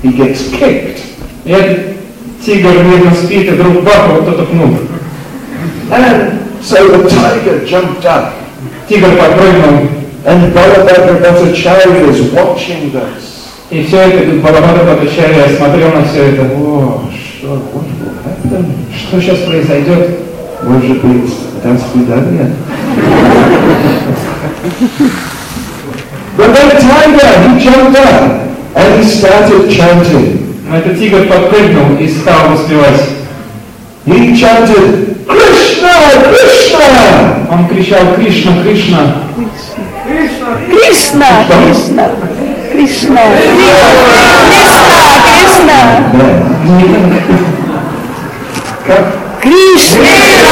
he gets kicked. И этот тигр мирно спит, и вдруг бах, его кто-то пнул. And so the tiger jumped up. Тигр подпрыгнул, And Balabhadra Bhattacharya is watching this. и все это, Балабхадра Бхаттачарья смотрел на все это. Oh, sure, what will happen? Что сейчас произойдет? Может быть, до свидания. But that tiger, he jumped up and he started chanting. Но этот тигр подпрыгнул и стал воспевать. He chanted, Krishna, Krishna! Он кричал: Кришна, Кришна. Krishna, Krishna, Krishna, Krishna, Krishna.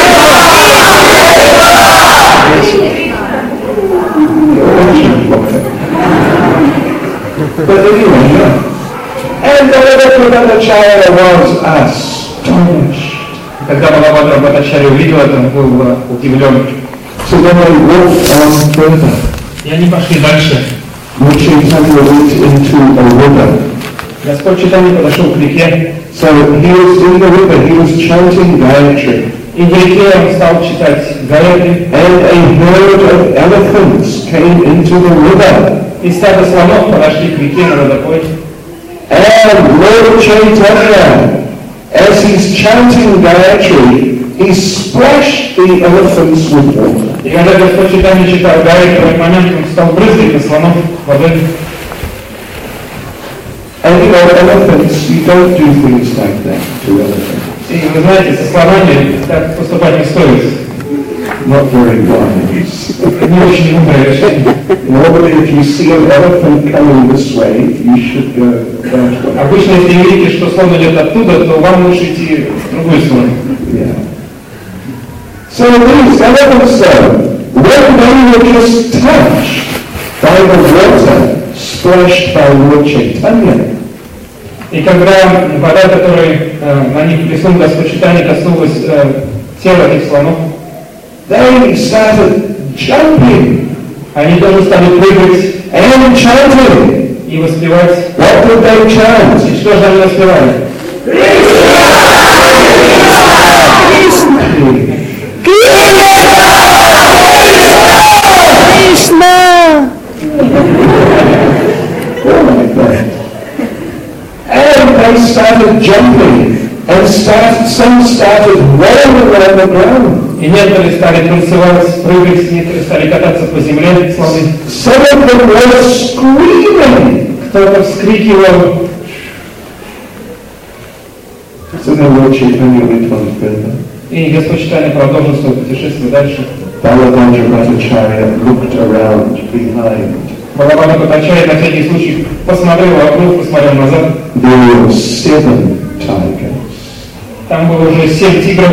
But anyway, yeah. And Balabhadra was astonished. Когда Балабхадра Бхаттачарья увидел это, он был удивлен. So then they walked on further. И они пошли дальше. Lord Chaitanya went into a river. Господь Чайтанья подошел к реке. So he was in the river, he was chanting Gayatri. И в реке он стал читать Гаятри. And a herd of elephants came into the river. И стадо слонов подошли к реке на водопой. And Lord Chaitanya, as he's chanting Gayatri, he splashed the elephants with water. И когда Господь Чайтанья читал Гаятри, в этот момент он стал брызгать на слонов водой. And you know, elephants, you don't do things like that to elephants. И вы знаете, со слонами так поступать не стоит. Not very wise. Не очень мудрое решение. Normally, if you see an elephant coming this way, you should go that way. Обычно, если вы видите, что слон идет оттуда, то вам лучше идти в другую сторону. Yeah. So these elephants, when they were just touched by the water splashed by Lord Chaitanya, И когда вода, которой на них плеснул Господь Чайтанья, коснулась тела этих слонов, they started jumping они тоже стали прыгать and chanting. и воспевать. What did they chant? И что же они воспевали? Krishna. Oh my God. And they started jumping and some started rolling around the ground. И некоторые стали танцевать, прыгать, некоторые стали кататься по земле, слоны. Some of them were screaming. Кто-то вскрикивал. So then Lord Chaitanya went on further. И Господь Чайтанья продолжил свое путешествие дальше. Balabhadra Bhattacharya looked around behind. Балабхадра Бхаттачарья на всякий случай посмотрел вокруг, посмотрел назад. There were 7 tigers. Там было уже 7 тигров.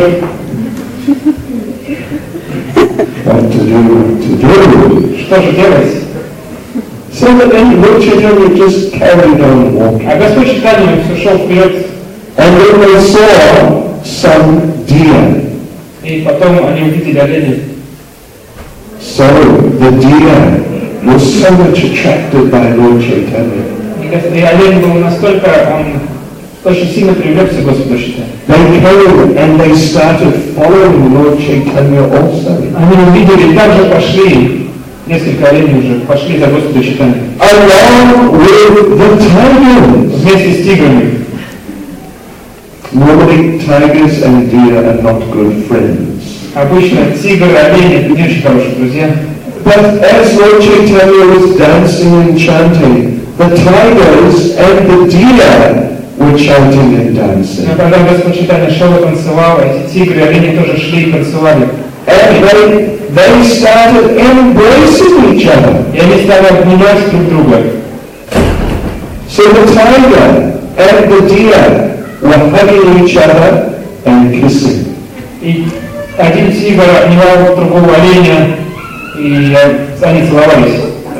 What to do? Что же делать? So that then Lord Chaitanya just carried on walking. А Господь Чайтанья все шел вперед. And then they saw some deer. И потом они увидели оленя. So the deer was so much attracted by Lord Chaitanya. И олень был настолько, он очень сильно привлекся к Господу Чайтанье. They came and they started following Lord Chaitanya also. Они увидели, также пошли, несколько оленей уже, пошли за Господу Чайтанье. Along with the tigers. Вместе с тиграми. Normally tigers and deer are not good friends. Обычно тигр и олень не очень хорошие друзья. But as Lord Chaitanya was dancing and chanting, the tigers and the deer were chanting and dancing. Но когда Господь Чайтанья шел и танцевал, эти тигры и олени тоже шли и танцевали. And they started embracing each other. И они стали обнимать друг друга. So the tiger and the deer were hugging each other and kissing. И один тигр обнимал другого оленя, и они целовались.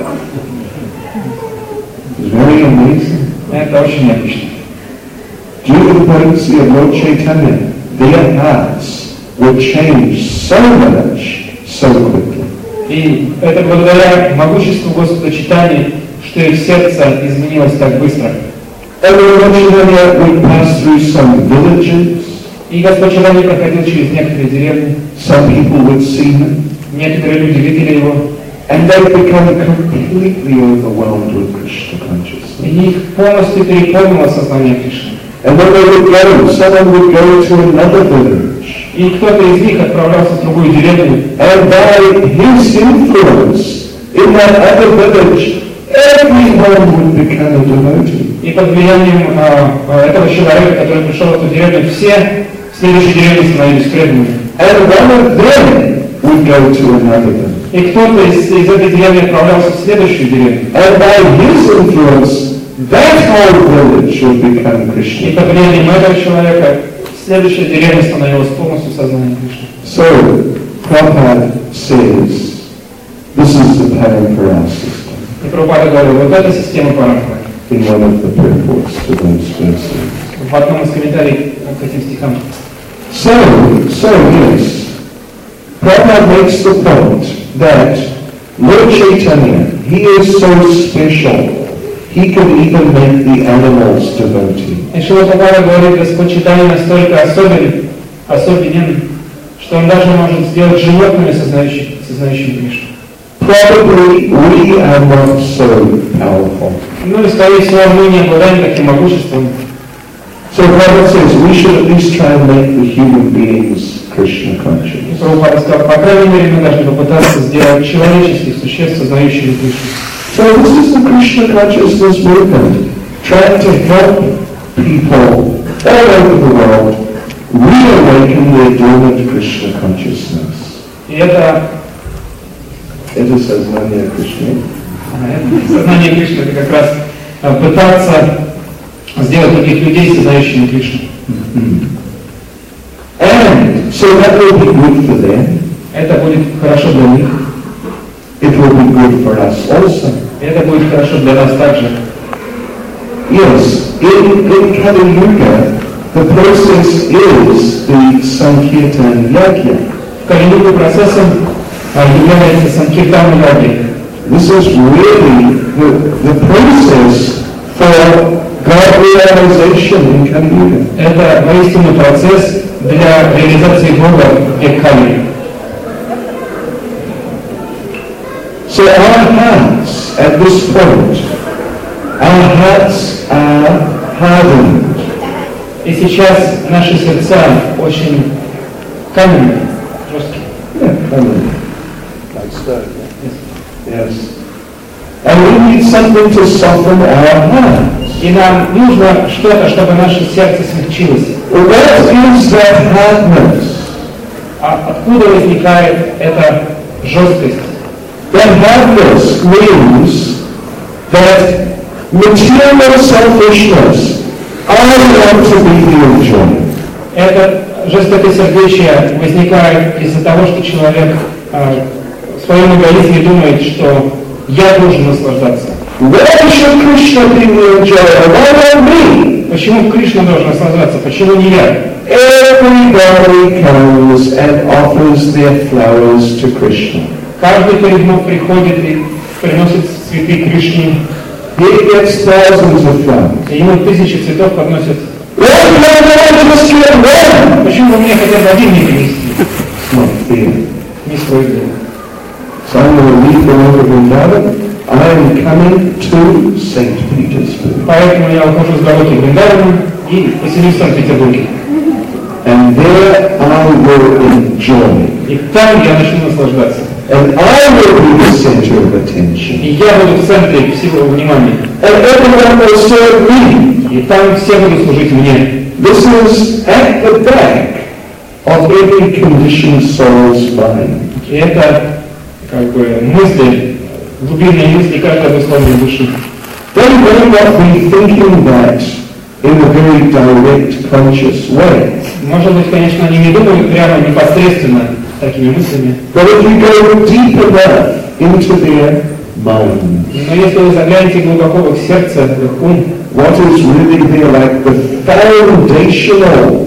It's very amazing. Это очень необычно. Due to the potency of Lord Chaitanya, their hearts were changed so much, so quickly. И это благодаря могуществу Господа Чайтаньи, что их сердце изменилось так быстро. And when we pass through some villages, И Господь Человек проходил через некоторые деревни. some people would see him, Некоторые люди видели его. and they become completely overwhelmed with Krishna consciousness. И их полностью переполнило сознание Кришны. And when they would go, someone would go to another village, И кто-то из них отправлялся в другую деревню. and by his influence in that other village, everyone would become a devotee. И под влиянием этого человека, который пришел в эту деревню, все в следующей деревне становились преданными. And one of them would go to another village. И кто-то из этой деревни отправлялся в следующую деревню. And by his influence, that whole village would become И Krishna. под влиянием этого человека следующая деревня становилась полностью сознанием Кришны. So, Prabhupada says, this is the Parampara system И Прабхупада говорил, вот эта система парампара. in one of the purports to those verses. В одном из комментариев к этим стихам. So yes, Prabhupada makes the point that Lord Chaitanya, he is so special, he can even make the animals devotee. И Шрила Прабхупада говорит, Господь Чайтанья настолько особенен, что он даже может сделать животными, сознающими Кришну. Probably we are not so powerful. Ну и, скорее всего, мы не обладаем таким могуществом. So Prabhupada says we should at least try and make the human beings Krishna conscious. И Прабхупада сказал, по крайней мере, мы должны попытаться сделать человеческих существ, сознающими Кришну. So this is the Krishna consciousness movement, trying to help people all over the world reawaken their dormant Krishna consciousness. И это сознание Кришны. сознание Кришны, это как раз пытаться сделать других людей, сознающими Кришну. And so that will be good for them. Это будет хорошо для них. It will be good for us also. И это будет хорошо для нас также. Yes, in Kali Yuga, the process is the Sankirtan Yajna. В Кали-югу процессом является санкиртан йоги. This is really the process for God realization in Kali Yuga. Это воистину процесс для реализации Бога в Кали. So our hearts, at this point, our hearts are hardened. И сейчас наши сердца очень каменные, жесткие. Yeah, hardened. Like stone, yes. And we need something to soften our hearts. И нам нужно что-то, чтобы наше сердце смягчилось. Well, what is that hardness? А откуда возникает эта жесткость? That hardness means that material selfishness, I want to be the enjoyer. Это жестокосердечие возникает из-за того, что человек в своем эгоизме думает, что я должен наслаждаться. Why should Krishna be the enjoyer? Why not me? Почему Кришна должен наслаждаться? Почему не я? Everybody comes and offers their flowers to Krishna. Каждый преданный приходит и приносит цветы Кришне. He gets thousands of flowers. И ему тысячи цветов подносят. Why can't I just get one? Почему вы мне хотя бы один не принести? It's not fair. Несправедливо. So I'm going to leave the Lord of Vrindavan. I am coming to St. Petersburg. Поэтому я ухожу с Галоки в Вриндавана и поселюсь в Санкт-Петербурге. And there I will enjoy. И там я начну наслаждаться. And I will be the center of attention. И я буду в центре всего внимания. And everyone will serve me. И там все будут служить мне. This is at the back of every conditioned soul's mind. И это как бы мысли, глубинные мысли каждой обусловленной души. They may not be thinking that in a very direct, conscious way. Может быть, конечно, они не думают прямо непосредственно такими мыслями. But if you go deep enough into their minds, Но если вы заглянете глубоко в их сердце, в их ум, what is really there, like the foundational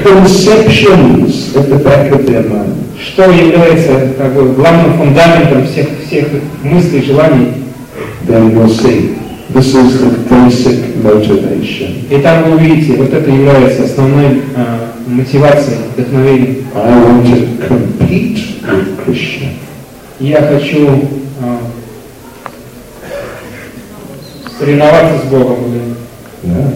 conceptions at the back of their mind, что является как бы главным фундаментом всех их мыслей, желаний, then you'll see This is the basic motivation. И там вы увидите, вот это является основной мотивацией, вдохновением. I want to compete with Krishna. Я хочу соревноваться с Богом. Yeah.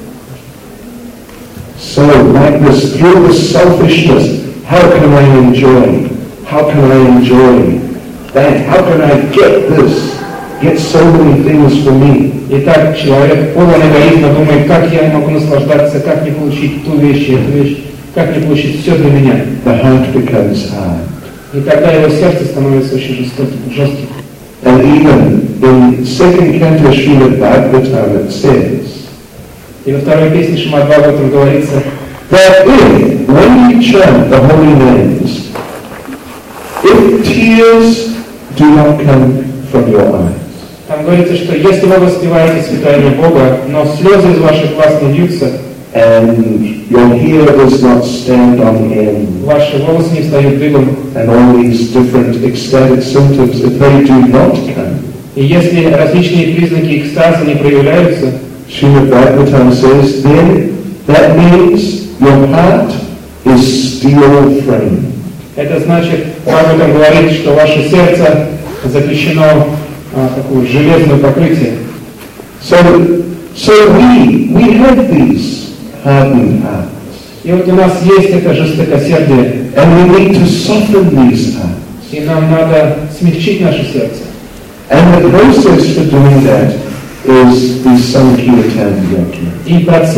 So, like this, through the selfishness, how can I enjoy? How can I enjoy that? How can I get this? Get so many things for me. Итак, человек полон эгоизма думает, как я могу наслаждаться, как мне получить ту вещь, эту вещь, как мне получить все для меня. The heart becomes hard. И тогда его сердце становится очень жестким. And even in second canto Srimad Bhagavatam it says И во второй песне Шримад Бхагаватам говорится, that if, when you chant the holy names, if tears do not come from your eyes, там говорится, что если вы воспеваете святое имя Бога, но слезы из ваших глаз не льются, and your hair does not stand on end, ваши волосы не встают дыбом, and all these different ecstatic symptoms, if they do not come, и если различные признаки экстаза не проявляются, Srimad Bhagavatam says, then that means your heart is steel framed. это значит, Бхагаватам говорит, что ваше сердце заключено такое железное покрытие. So we have these hardened hearts. И вот у нас есть это жестокосердие, And we need to soften these hearts. и нам надо смягчить наше сердце. And the process for doing that is the Sankirtan Yajna. И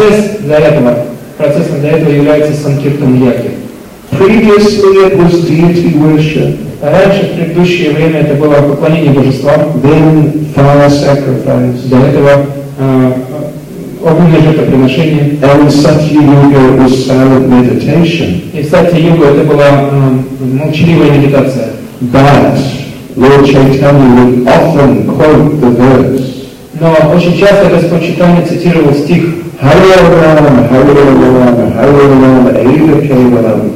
процессом для этого является Санкиртан Яги. Previously it was deity worship, Раньше, в предыдущее время, это было поклонение божествам, then fire sacrifice, до этого огненное жертвоприношение. and Satya Yuga it was silent meditation. И в Сатья-югу это была молчаливая медитация. But Lord Chaitanya would often quote the verse, Но очень часто Господь Чайтанья цитировал стих Hare Rama, Hare Rama, Hare Rama, Eva Kevalam,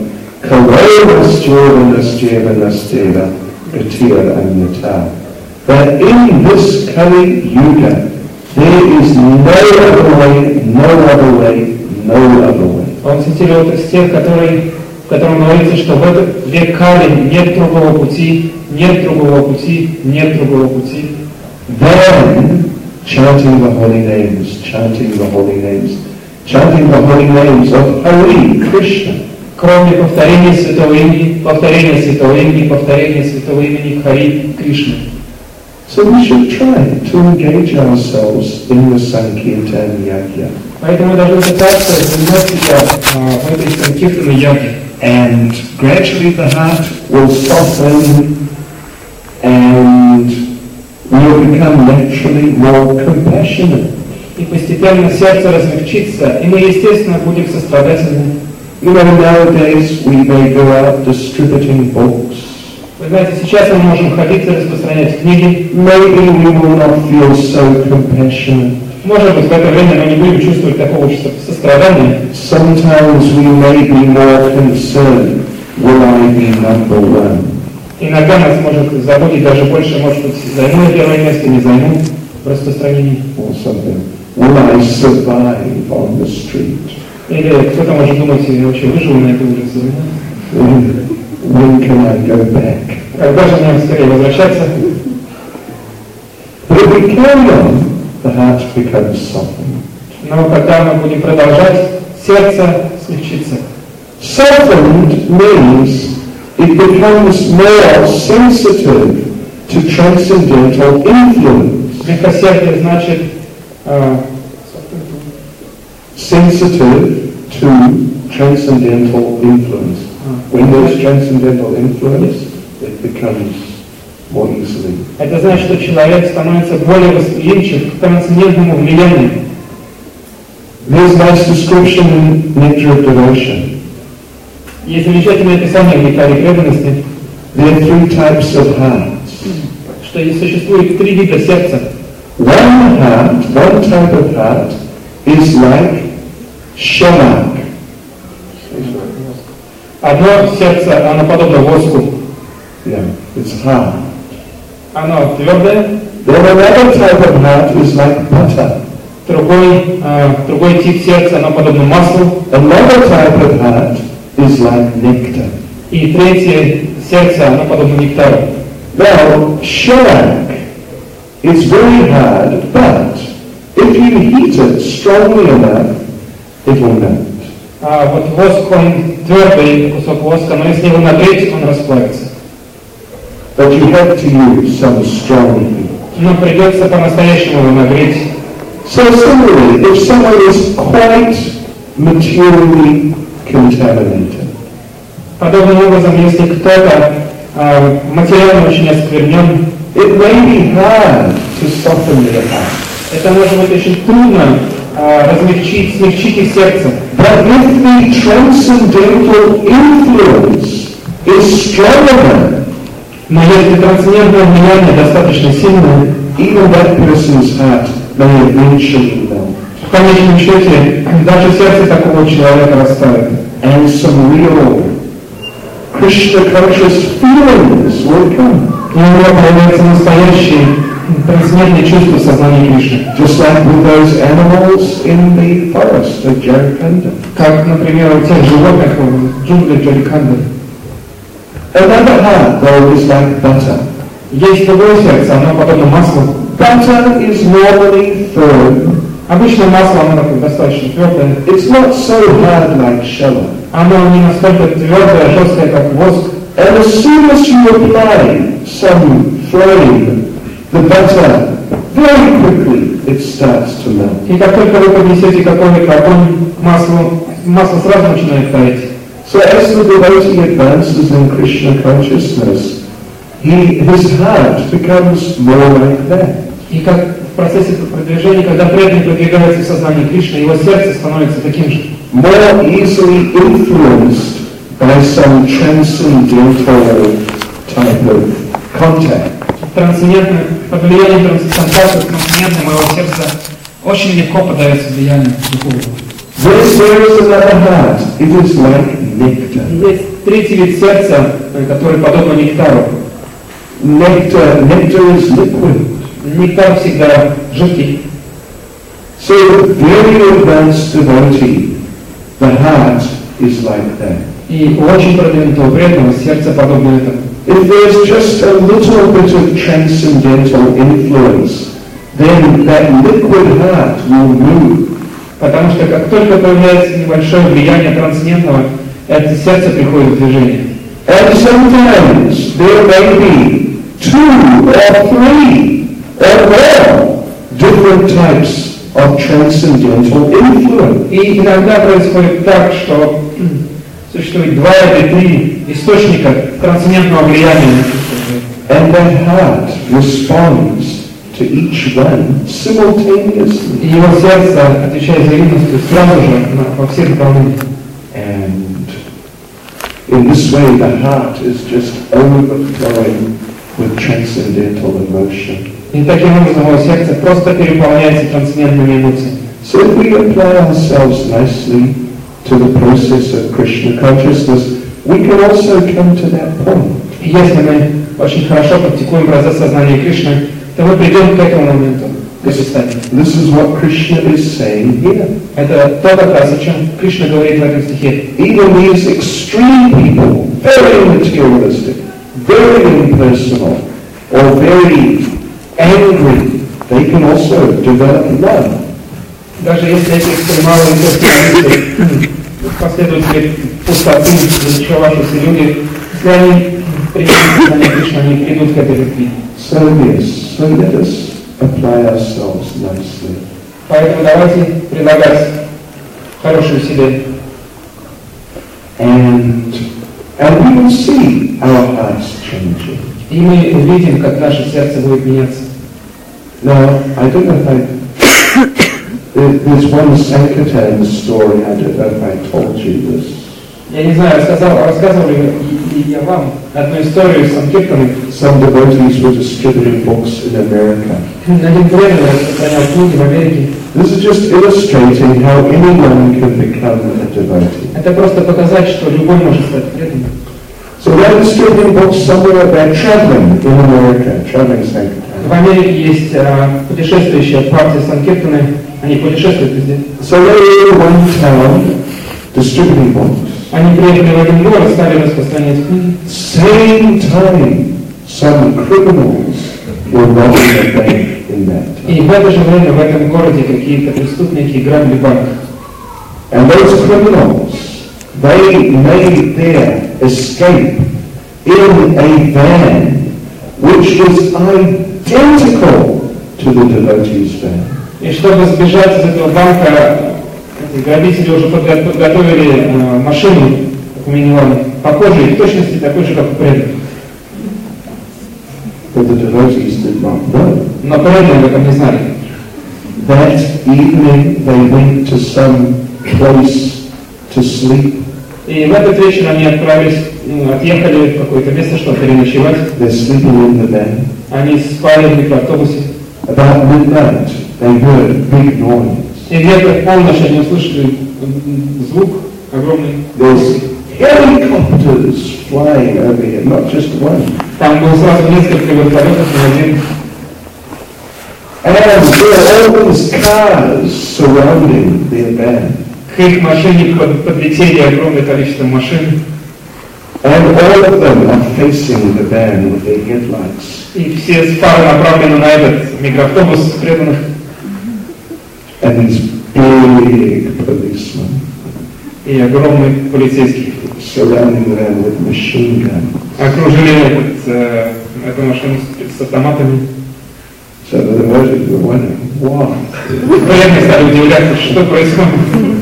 Kalavasjeva, Gatir Anyata. That in this Kali Yuga, there is no other way, no other way, no other way. Он цитировал этот стих, в котором говорится, что в этот век Кали нет другого пути, нет другого пути, нет другого пути. Then, chanting the holy names, chanting the holy names, chanting the holy names of Hari Krishna. Кроме повторения святого имени, повторения святого имени, повторения святого имени Хари Кришны. So we should try to engage ourselves in the Sankirtan Yajna. Поэтому мы должны пытаться занимать себя в этой санкиртанной яге. And gradually the heart will soften and we'll become naturally more compassionate. И постепенно сердце размягчится, и мы, естественно, будем сострадательны. You know, nowadays we may go out distributing books. Вы знаете, сейчас мы можем ходить и распространять книги. Maybe we will not feel so compassionate. Может быть, в это время мы не будем чувствовать такого сострадания. Sometimes we may be more concerned, will I be number one? Иногда нас может заботить даже больше, может быть, займу я первое место, не займу в распространении. Or something. Will I survive on the street? Или кто-то может думать, я вообще выживу на этой улице. When can I go back? Когда же мне скорее возвращаться? But if we carry on, the heart becomes softened. Но когда мы будем продолжать, сердце смягчится. Softened means it becomes more sensitive to transcendental influence. Мягкосердие значит Sensitive to transcendental influence. When there's transcendental influence, it becomes more easily. Это значит, что человек становится более восприимчив к трансцендентному влиянию. There's nice description in Nectar of Devotion. Есть замечательное описание в Нектаре преданности, There are three types of hearts. что существует три вида сердца. One type of heart is like shellac. Одно сердце, оно подобно воску. Yeah, it's hard. Оно твердое, Then another type of heart is like butter. Другой тип сердца, оно подобно маслу. Another type of heart is like nectar. И третье сердце, оно подобно нектару. Now, shellac is very hard, but if you heat it strongly enough, it will melt. А вот воск, он твердый кусок воска, но если его нагреть, он расплавится. But you have to use some strong heat. Но придется по-настоящему его нагреть. So similarly, if someone is quite materially contaminated, Подобным образом, если кто-то материально очень осквернен, it may be hard to soften their heart. это может быть очень трудно смягчить их сердце. But if the transcendental influence is strong enough, Но если трансцендентное влияние достаточно сильное, even that person's heart may eventually melt. в конечном счете даже сердце такого человека растает. And some real Krishna conscious feelings will come. И у него появляется настоящее трансцендентное чувство сознания Кришны. Just like with those animals in the forest of Jharkhand. Как, например, у тех животных в джунглях Джарханды. Another heart, though, is like butter. Есть другое сердце, оно подобно маслу. Butter is normally firm. Обычно масло, оно такое достаточно твердое. It's not so hard like shellac. Оно не настолько твердое, жесткое, как воск. And as soon as you apply some flame, the butter, very quickly it starts to melt. И как только вы поднесете какой-нибудь огонь масло сразу начинает таять. So as the devotee advances in Krishna consciousness, his heart becomes more like that. И как в процессе продвижения, когда преданный продвигается в сознании Кришны, его сердце становится таким же. More easily influenced by some transcendental type of contact. Под влиянием контакта трансцендентного моего сердца очень легко поддается влиянию духовного. There is another heart. It is like nectar. Есть третий вид сердца, который подобно нектару. Nectar is liquid. Нектар всегда жидкий. So very advanced devotee, the heart is like that. И у очень продвинутого преданного сердце подобно этому. If there's just a little bit of transcendental influence, then that liquid heart will move. Потому что как только появляется небольшое влияние трансцендентного, это сердце приходит в движение. And sometimes there may be 2 or 3 or more different types of transcendental influence. И иногда происходит так, что существует 2 или 3 источника трансцендентного влияния на чувство. And that heart responds to each one simultaneously. И его сердце отвечает взаимностью сразу же во всех направлениях. And in this way the heart is just overflowing with transcendental emotion. И таким образом его сердце просто переполняется трансцендентными эмоциями. So if we apply ourselves nicely to the process of Krishna consciousness, we can also come to that point. И если мы очень хорошо практикуем процесс сознания Кришны, то мы придем к этому моменту, к состоянию. This is what Krishna is saying here. Это то, как раз, о чем Кришна говорит в этом стихе. Even these extreme people, very materialistic, very impersonal, or very angry, they can also develop love. Даже если эти экстремалы и последователи пустоты, зачаровавшиеся люди, если они примут сознание Кришны, они придут к этой любви. So yes, so let us apply ourselves nicely. Поэтому давайте предлагать хорошие усилия. And we will see our hearts changing. И мы увидим, как наше сердце будет меняться. Now, I don't know if there's one Sankirtan story, I don't know if I told you this. Я не знаю, рассказывал ли я вам одну историю с Санкиртаном. Some devotees were distributing books in America. Один преданный распространял книги в Америке. This is just illustrating how anyone can become a devotee. Это просто показать, что любой может стать преданным. So they're distributing books somewhere, they're traveling in America, traveling Sankirtan. В Америке есть путешествующая партия Санкиртаны, они путешествуют везде. So they were in one town distributing books. Они приехали в один город, стали распространять книги. Same time, some criminals were robbing a bank in that town. И в это же время в этом городе какие-то преступники грабили банк. And those criminals, they made their escape in a van which was identical to the devotees' van. И чтобы сбежать из этого банка, грабители уже подготовили машину, такую миниван, похожую, в точности такой же, как у преданных. But the devotees did not know. Но преданные об этом не знали. That evening they went to some place to sleep. И в этот вечер они отправились, отъехали в какое-то место, чтобы переночевать. They're sleeping in the van. Они спали в микроавтобусе. About midnight, they heard a big noise. И где-то в полночь они услышали звук огромный. There's helicopters flying over here, not just one. Там было сразу несколько вертолетов, не один. And there are all these cars surrounding their van. К их машине подлетели огромное количество машин. And all of them are facing the van with their headlights. И все с фары направлены на этот микроавтобус преданных. And these big policemen И огромный полицейский. surrounding the van with machine guns. Окружили эту машину с автоматами. So the devotees were wondering, wow. Преданные стали удивляться, что происходит.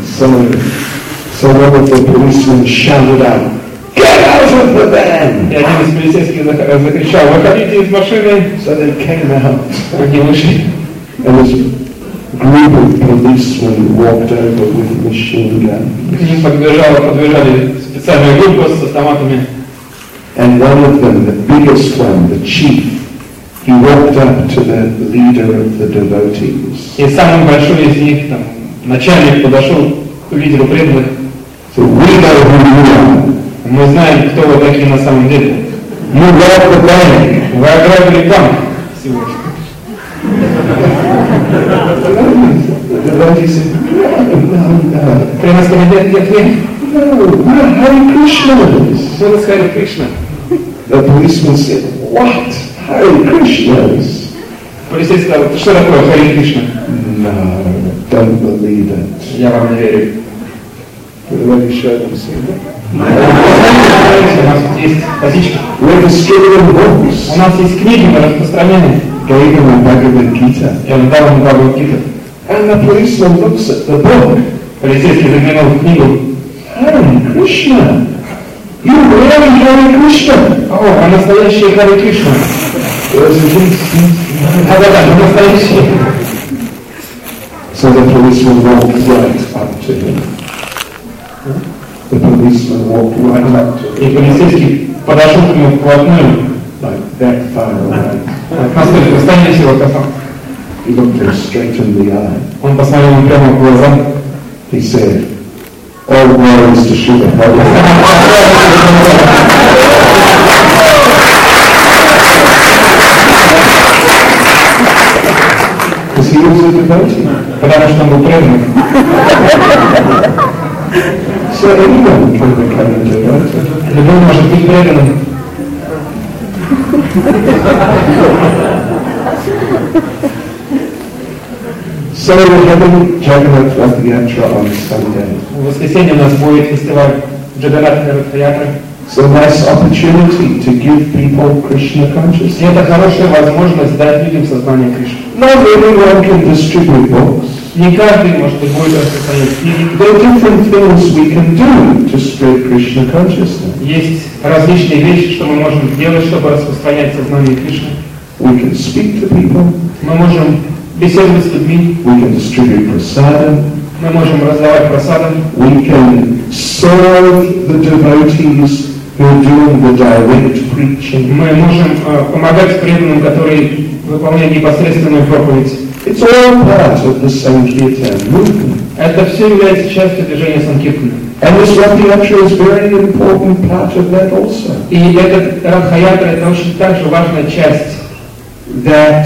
So one of the policemen shouted out, "Get out of the van!" И один из полицейских закричал: "Выходите из машины!" So they came out. Они вышли. And this group of policemen walked over with machine guns. К ним подбежали специальную группу с автоматами. And one of them, the biggest one, the chief, he walked up to the leader of the devotees. И самый большой из них, там, начальник, подошел к лидеру преданных. So we know who you are. Мы знаем, кто вы такие на самом деле. You robbed the bank. Вы ограбили банк сегодня. The devotee said, no. Преданные сказали: нет. No, we're Hare Krishnas. Что за Харе Кришна? The policeman said, what? Hare Krishnas? Полицейский сказал: что такое Харе Кришна? No, don't believe it. Я вам не верю. The devotee showed them, see that? У нас есть косички. We're distributing books. У нас есть книги, мы распространяем. Gave him a Bhagavad Gita. Я дал ему Бхагавад-гиту. And the policeman looks at the book. Полицейский заглянул в книгу. Hare Krishna. You really Hare Krishna. О, а настоящий Харе Кришна. Да, настоящий. So the policeman walked right up to him. The policeman walked right up to him, И полицейский подошел к нему вплотную. like that far away. Настолько расстояние всего касал. He looked him straight in the eye. Он посмотрел ему прямо в глаза. He said, "All glories to Srila Prabhupada." Because he was a devotee. Потому что он был преданным. So anyone can become a devotee. Любой может быть преданным. So we're having Jagannath Rath Yatra on Sunday. В воскресенье у нас будет фестиваль Джаганнат Ратха-ятра. It's a nice opportunity to give people Krishna И consciousness. это хорошая возможность дать людям сознание Кришны. Not everyone can distribute books. Не каждый, может быть, будет распространять книги. There are different things we can do to spread Krishna consciousness. Есть различные вещи, что мы можем делать, чтобы распространять сознание Кришны. We can speak to people. Мы можем беседовать с людьми, We can distribute prasadam. мы можем раздавать просадом, We can serve the devotees who are doing the direct preaching. мы можем помогать преданным, которые выполняют непосредственную проповедь. It's all part of the Sankirtan movement. Это все является частью движения Санкиртана. And this Rath-yatra is a very important part of that also. И этот Ратха-ятра — это очень также важная часть that,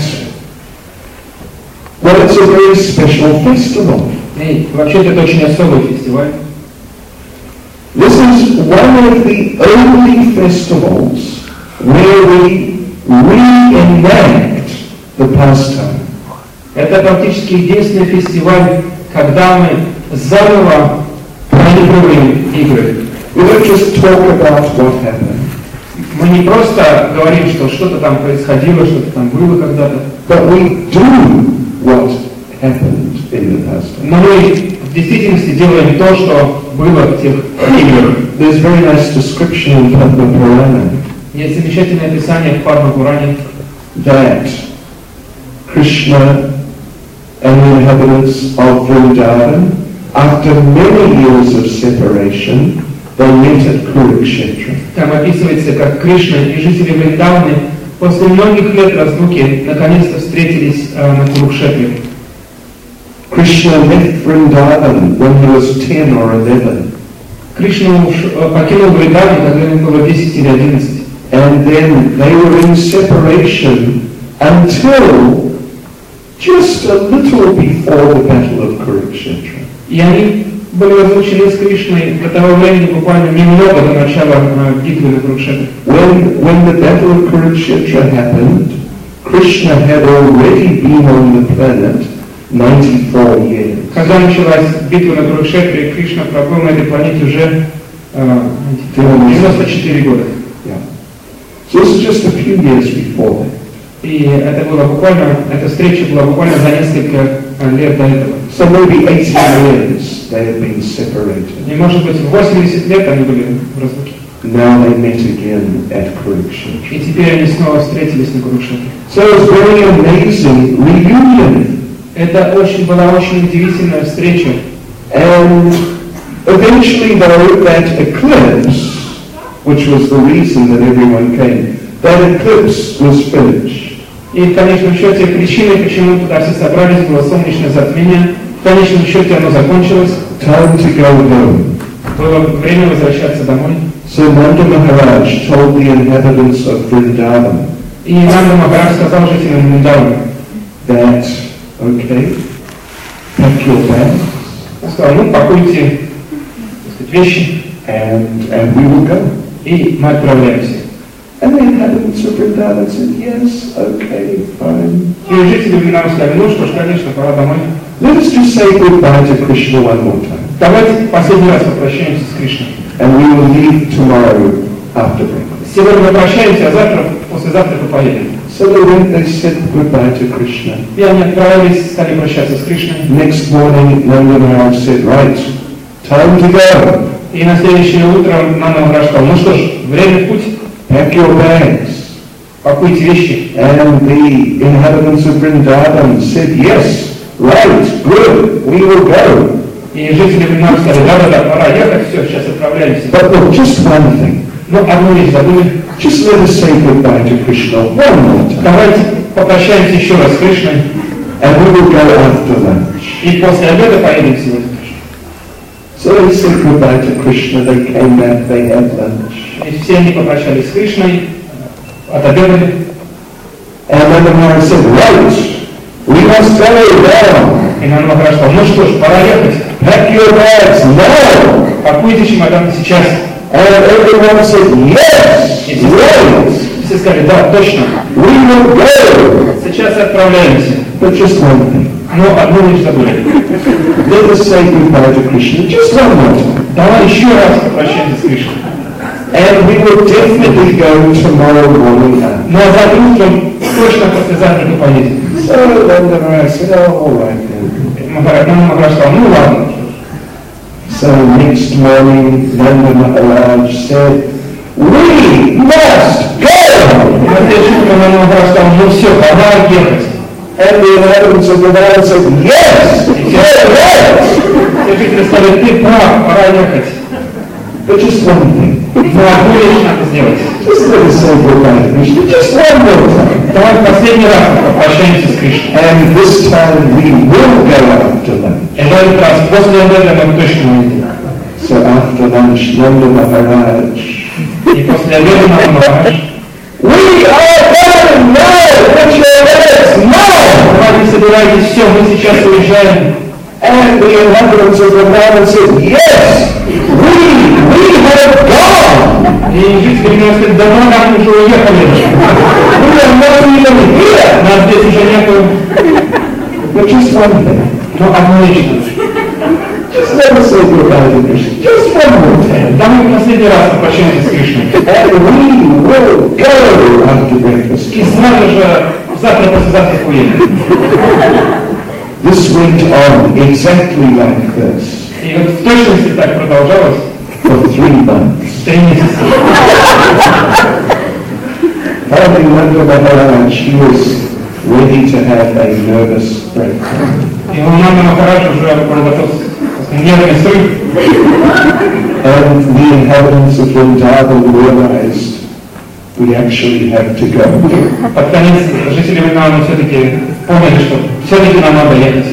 well, it's a very special festival. И вообще-то это очень особый фестиваль. This is one of the only festivals where we reenact the pastime. Это практически единственный фестиваль, когда мы заново проигрываем игры. We don't just talk about what happened, Мы не просто говорим, что что-то там происходило, что-то там было когда-то, but we do what happened in the pastime. но мы в действительности делаем то, что было в тех играх. There's very nice description in Padma Purana Есть замечательное описание в Падма-Пуране, that Krishna and the inhabitants of Vrindavan, after many years of separation, they met at Kurukshetra. там описывается, как Кришна и жители Вриндаваны после многих лет разлуки наконец-то встретились на Курукшетре. Krishna left Vrindavan when he was 10 or 11, Кришна покинул Вриндаван, когда ему было 10 или 11. and then they were in separation until just a little before the Battle of Kurukshetra. И они были разлучены с Кришной до того времени, буквально немного до начала битвы на Курукшетре. When the Battle of Kurukshetra happened, Krishna had already been on the planet 94 years. Когда началась битва на Курукшетре, Кришна пробыл на этой планете уже 94 года. Yeah. So this is just a few years before that. И это было буквально, эта встреча была буквально за несколько лет до этого. So maybe 80 years they had been separated. И может быть в 80 лет они были в разлуке. Now they met again at Kurukshetra. И теперь они снова встретились на Курукшетре. So it was a very amazing reunion. Это была очень удивительная встреча. And eventually though that eclipse, which was the reason that everyone came, that eclipse was finished. И в конечном счете причиной, почему туда все собрались, было солнечное затмение. В конечном счете оно закончилось. Time to go home. Было время возвращаться домой. So Nanda Maharaj told the inhabitants of Vrindavan И Нанда Махарадж сказал жителям Вриндавана, that, okay, pack your bags он сказал, ну, пакуйте, так сказать, вещи, and we will go. и мы отправляемся. And the inhabitants of Vrindavan said, yes, okay, fine. И жители Вриндавана сказали, ну что ж, конечно, пора домой. Let us just say goodbye to Krishna one more time. Давайте последний раз попрощаемся с Кришной. And we will leave tomorrow after breakfast. Сегодня мы прощаемся, а завтра, после завтрака поедем. So they said goodbye to Krishna. И они отправились, стали прощаться с Кришной. Next morning, Nanda Maharaj said, right, time to go. И на следующее утро Нанда Махарадж сказал, ну что ж, время в путь, Pack your bags. пакуйте вещи. And the inhabitants of Vrindavan said, yes, right, good, we will go. И жители Вриндавана сказали, да, пора ехать, все, сейчас отправляемся. But look, just one thing. Но одну вещь забыли. Just let us say goodbye to Krishna one more time. Давайте попрощаемся еще раз с Кришной. And we will go after lunch. И после обеда поедем сегодня. So they said goodbye to Krishna, they came back, they had lunch. И все они попрощались с Кришной, отобедали. And Nanda Maharaj said, right, we must go now. И Нанда Махарадж сказал, ну что ж, пора ехать. Pack your bags now. Пакуйте чемоданы сейчас. And everyone said, yes, И все right, все сказали, да, точно, we will go. сейчас отправляемся. But just one thing. Но одну вещь забыли. Let us say goodbye to Krishna just one more time. Давай еще раз попрощаемся с Кришной. And we will definitely go tomorrow morning after. Ну а завтра утром точно после завтрака поедем. So Nanda Maharaj said, oh, all right then. Нанда Махарадж сказал, ну ладно. So next morning, Nanda Maharaj said, we must go! И на следующее утро Нанда Махарадж сказал, ну все, пора ехать. And the inhabitants of Vrindavan said, yes, right. Все жители сказали, ты прав, пора ехать. But just one thing. Но одну вещь надо сделать. Just let us say goodbye to Krishna just one more time. Давай последний раз попрощаемся с Кришной. And this time we will go after lunch. И в этот раз после обеда мы точно уедем. So after lunch, Nanda Maharaj, И после обеда Нанда Махарадж we are going! no, put your legs, no! Давайте собирайтесь, все, мы сейчас уезжаем. And the inhabitants of Vrindavan said, yes, we have gone. И жители мне сказали, давно нам уже уехали. We are not even here. Нас здесь уже нету. But just one thing. Но одно лично. Just never say goodbye to Krishna. Just one more time. Да мы последний раз попрощаемся с Кришной. And we will go after breakfast. И сразу же завтра, послезавтра уедем. This went on exactly like this И вот в точности так продолжалось for 3 months. 3 месяца. Finally, Nanda Maharaj, he was ready to have a nervous breakdown. И у Нанды Махарадж уже был нервный срыв. And the inhabitants of Vrindavan realized we actually have to go. Под конец жители Вриндавана все-таки поняли, что все-таки нам надо ехать.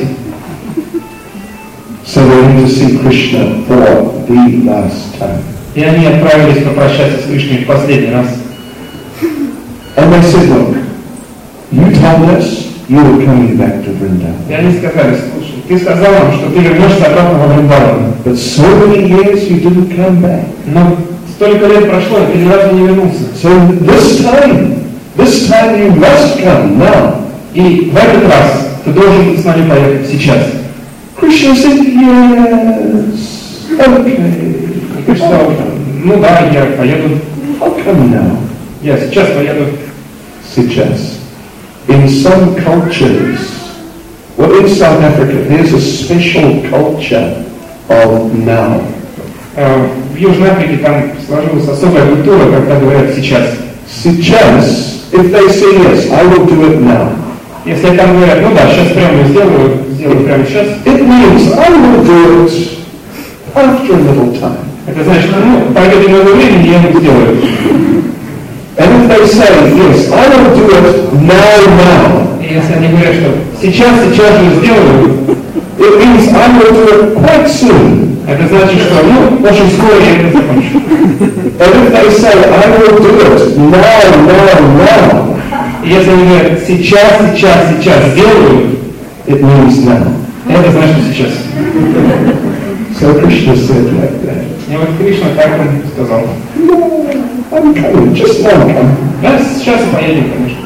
So they went to see Krishna for the last time. И они отправились попрощаться с Кришной в последний раз. And they said, look, you told us you were coming back to Vrindavan. И они сказали, слушай, ты сказал нам, что ты вернешься обратно во Вриндаван. But so many years you didn't come back. Но столько лет прошло, и ты ни разу не вернулся. So this time you must come now. И в этот раз ты должен с нами поехать сейчас. Krishna said, yes, okay. И Кришна сказал, ну да, я поеду. I'll come now. Я сейчас поеду. Сейчас. In some cultures, well, in South Africa, there's a special culture of now. В Южной Африке там сложилась особая культура, когда говорят сейчас. Сейчас, if they say yes, I will do it now. Если там говорят, ну да, сейчас прямо сделаю прямо сейчас, It means I will do it after a little time. это значит, ну, пройдет немного времени, я его сделаю. And if they say yes, I will do it now. И если они говорят, что сейчас же сделаю, It means I will do it quite soon. это значит, что, ну, очень скоро я это закончу. And if they say I will do it now. И если они говорят, сейчас сделаю, It means now. это значит сейчас. So Krishna said like that. И вот Кришна так он сказал. No, I'm coming, just now I'm coming. Да, сейчас поедем, конечно.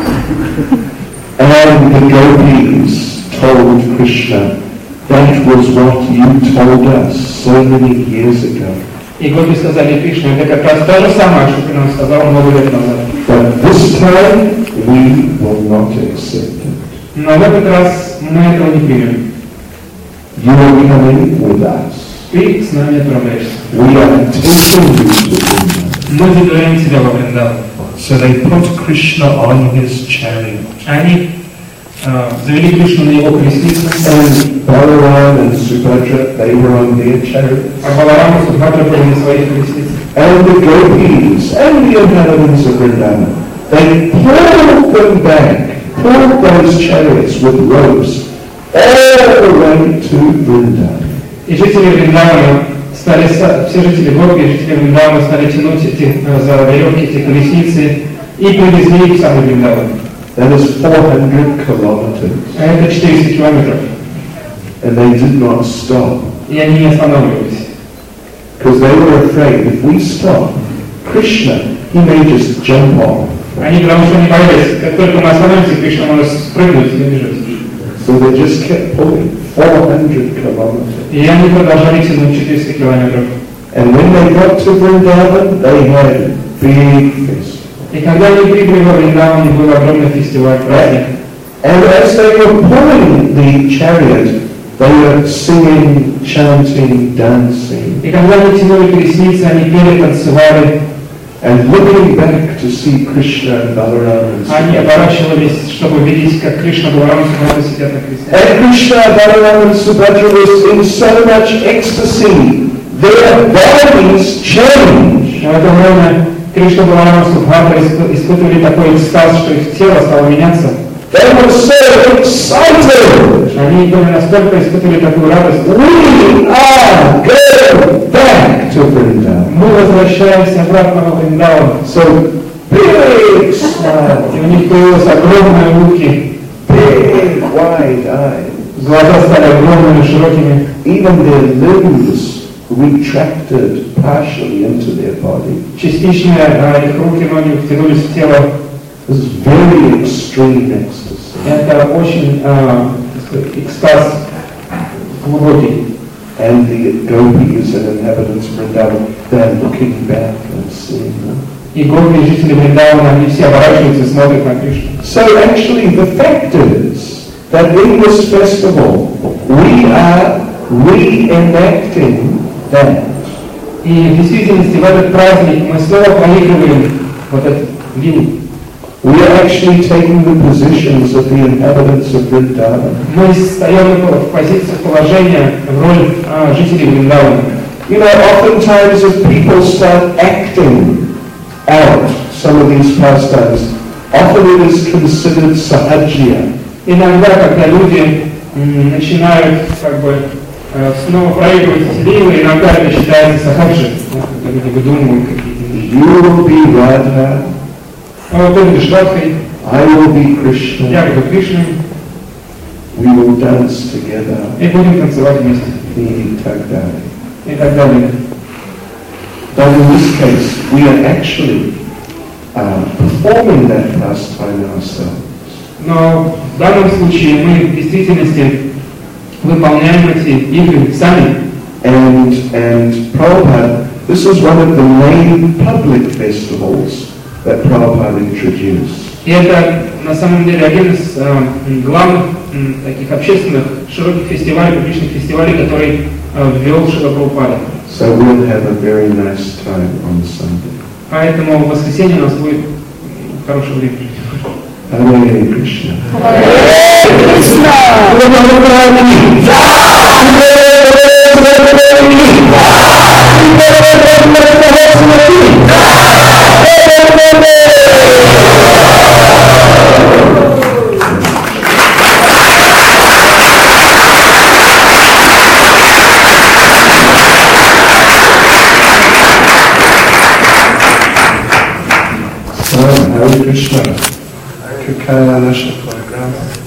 And the gopis told Krishna, that was what you told us so many years ago. И гопи сказали Кришне, это как раз то же самое, что ты нам сказал много лет назад. But this time we will not accept it. Но в этот раз мы этого не примем. You are coming with us. Ты с нами отправляешься. We are taking you to Vrindavan. Мы забираем тебя во Вриндаван. So they put Krishna on his chariot. Они завели Кришну на его колесницу, And Balaram and Subhadra, they were on their chariots. а Баларам и Субхадра были на своих колесницах. And the gopis and the inhabitants of Vrindavan, they pulled those chariots with ropes all the way to Vrindavan. И жители Вриндавана стали, все жители Гопи и жители Вриндавана стали тянуть за веревки эти колесницы и привезли их в самый Вриндаван. That is 400 kilometers. А это 400 километров. And they did not stop. И они не останавливались. Because they were afraid if we stop, Krishna, he may just jump off. Они потому что не боялись, как только мы остановимся, Кришна может спрыгнуть и убежать. So they just kept pulling 400 kilometers. И они продолжали тянуть 400 километров. And when they got to Vrindavan, they had big feast. И когда они прибыли во Вриндаван, был огромный фестиваль, праздник. And as they were pulling the chariot, they were singing, chanting, dancing, И когда они тянули колесницы, они пели, танцевали, and looking back to see Krishna and Balaram. они оборачивались, чтобы видеть, как Кришна, Баларам и Субхадра сидят на кресте. And Krishna, Balaram and Subhadra was in so much ecstasy, their bodies changed. В это время Кришна, Баларам и Субхадра испытывали такой экстаз, что их тело стало меняться. They were so excited. Они были настолько испытывали такую радость. We are going back to Vrindavan. Мы возвращаемся обратно во Вриндаван. So big smile, И у них появились огромные улыбки, big wide eyes. глаза стали огромными, широкими. Even their limbs retracted partially into their body. Частично их руки, ноги втянулись в тело. It was very extreme ecstasy. Это очень так сказать, экстаз глубокий. And the gopis and inhabitants of Vrindavan, they're looking back and seeing them. И гопи, жители Вриндавана, они все оборачиваются и смотрят на Кришну. So actually the fact is that in this festival we are reenacting that. И в действительности в этот праздник мы снова проигрываем вот этот лилу. We are actually taking the positions of the inhabitants of Vrindavan. Мы встаем в позицию положения, в роль жителей Вриндавана. You know, oftentimes if people start acting out some of these pastimes, often it is considered sahajya. Иногда, когда люди начинают как бы снова проигрывать эти лилы, иногда это считается сахаджи, когда люди выдумывают какие-то. You will be Radha, Ты будешь Радхой, I will be Krishna, я буду Кришной, we will dance together, и будем танцевать вместе. Nini Tagdai. И так далее. But in this case, we are actually performing that pastime ourselves. Но в данном случае мы в действительности выполняем эти игры сами. And Prabhupada, this is one of the main public festivals that Prabhupada introduced. И это на самом деле один из главных таких общественных широких фестивалей, публичных фестивалей, который ввел Шрила Прабхупада. So we'll have a very nice time on Sunday. Поэтому в воскресенье у нас будет хорошее время. Hare Krishna. Hare Krishna. Hare Krishna.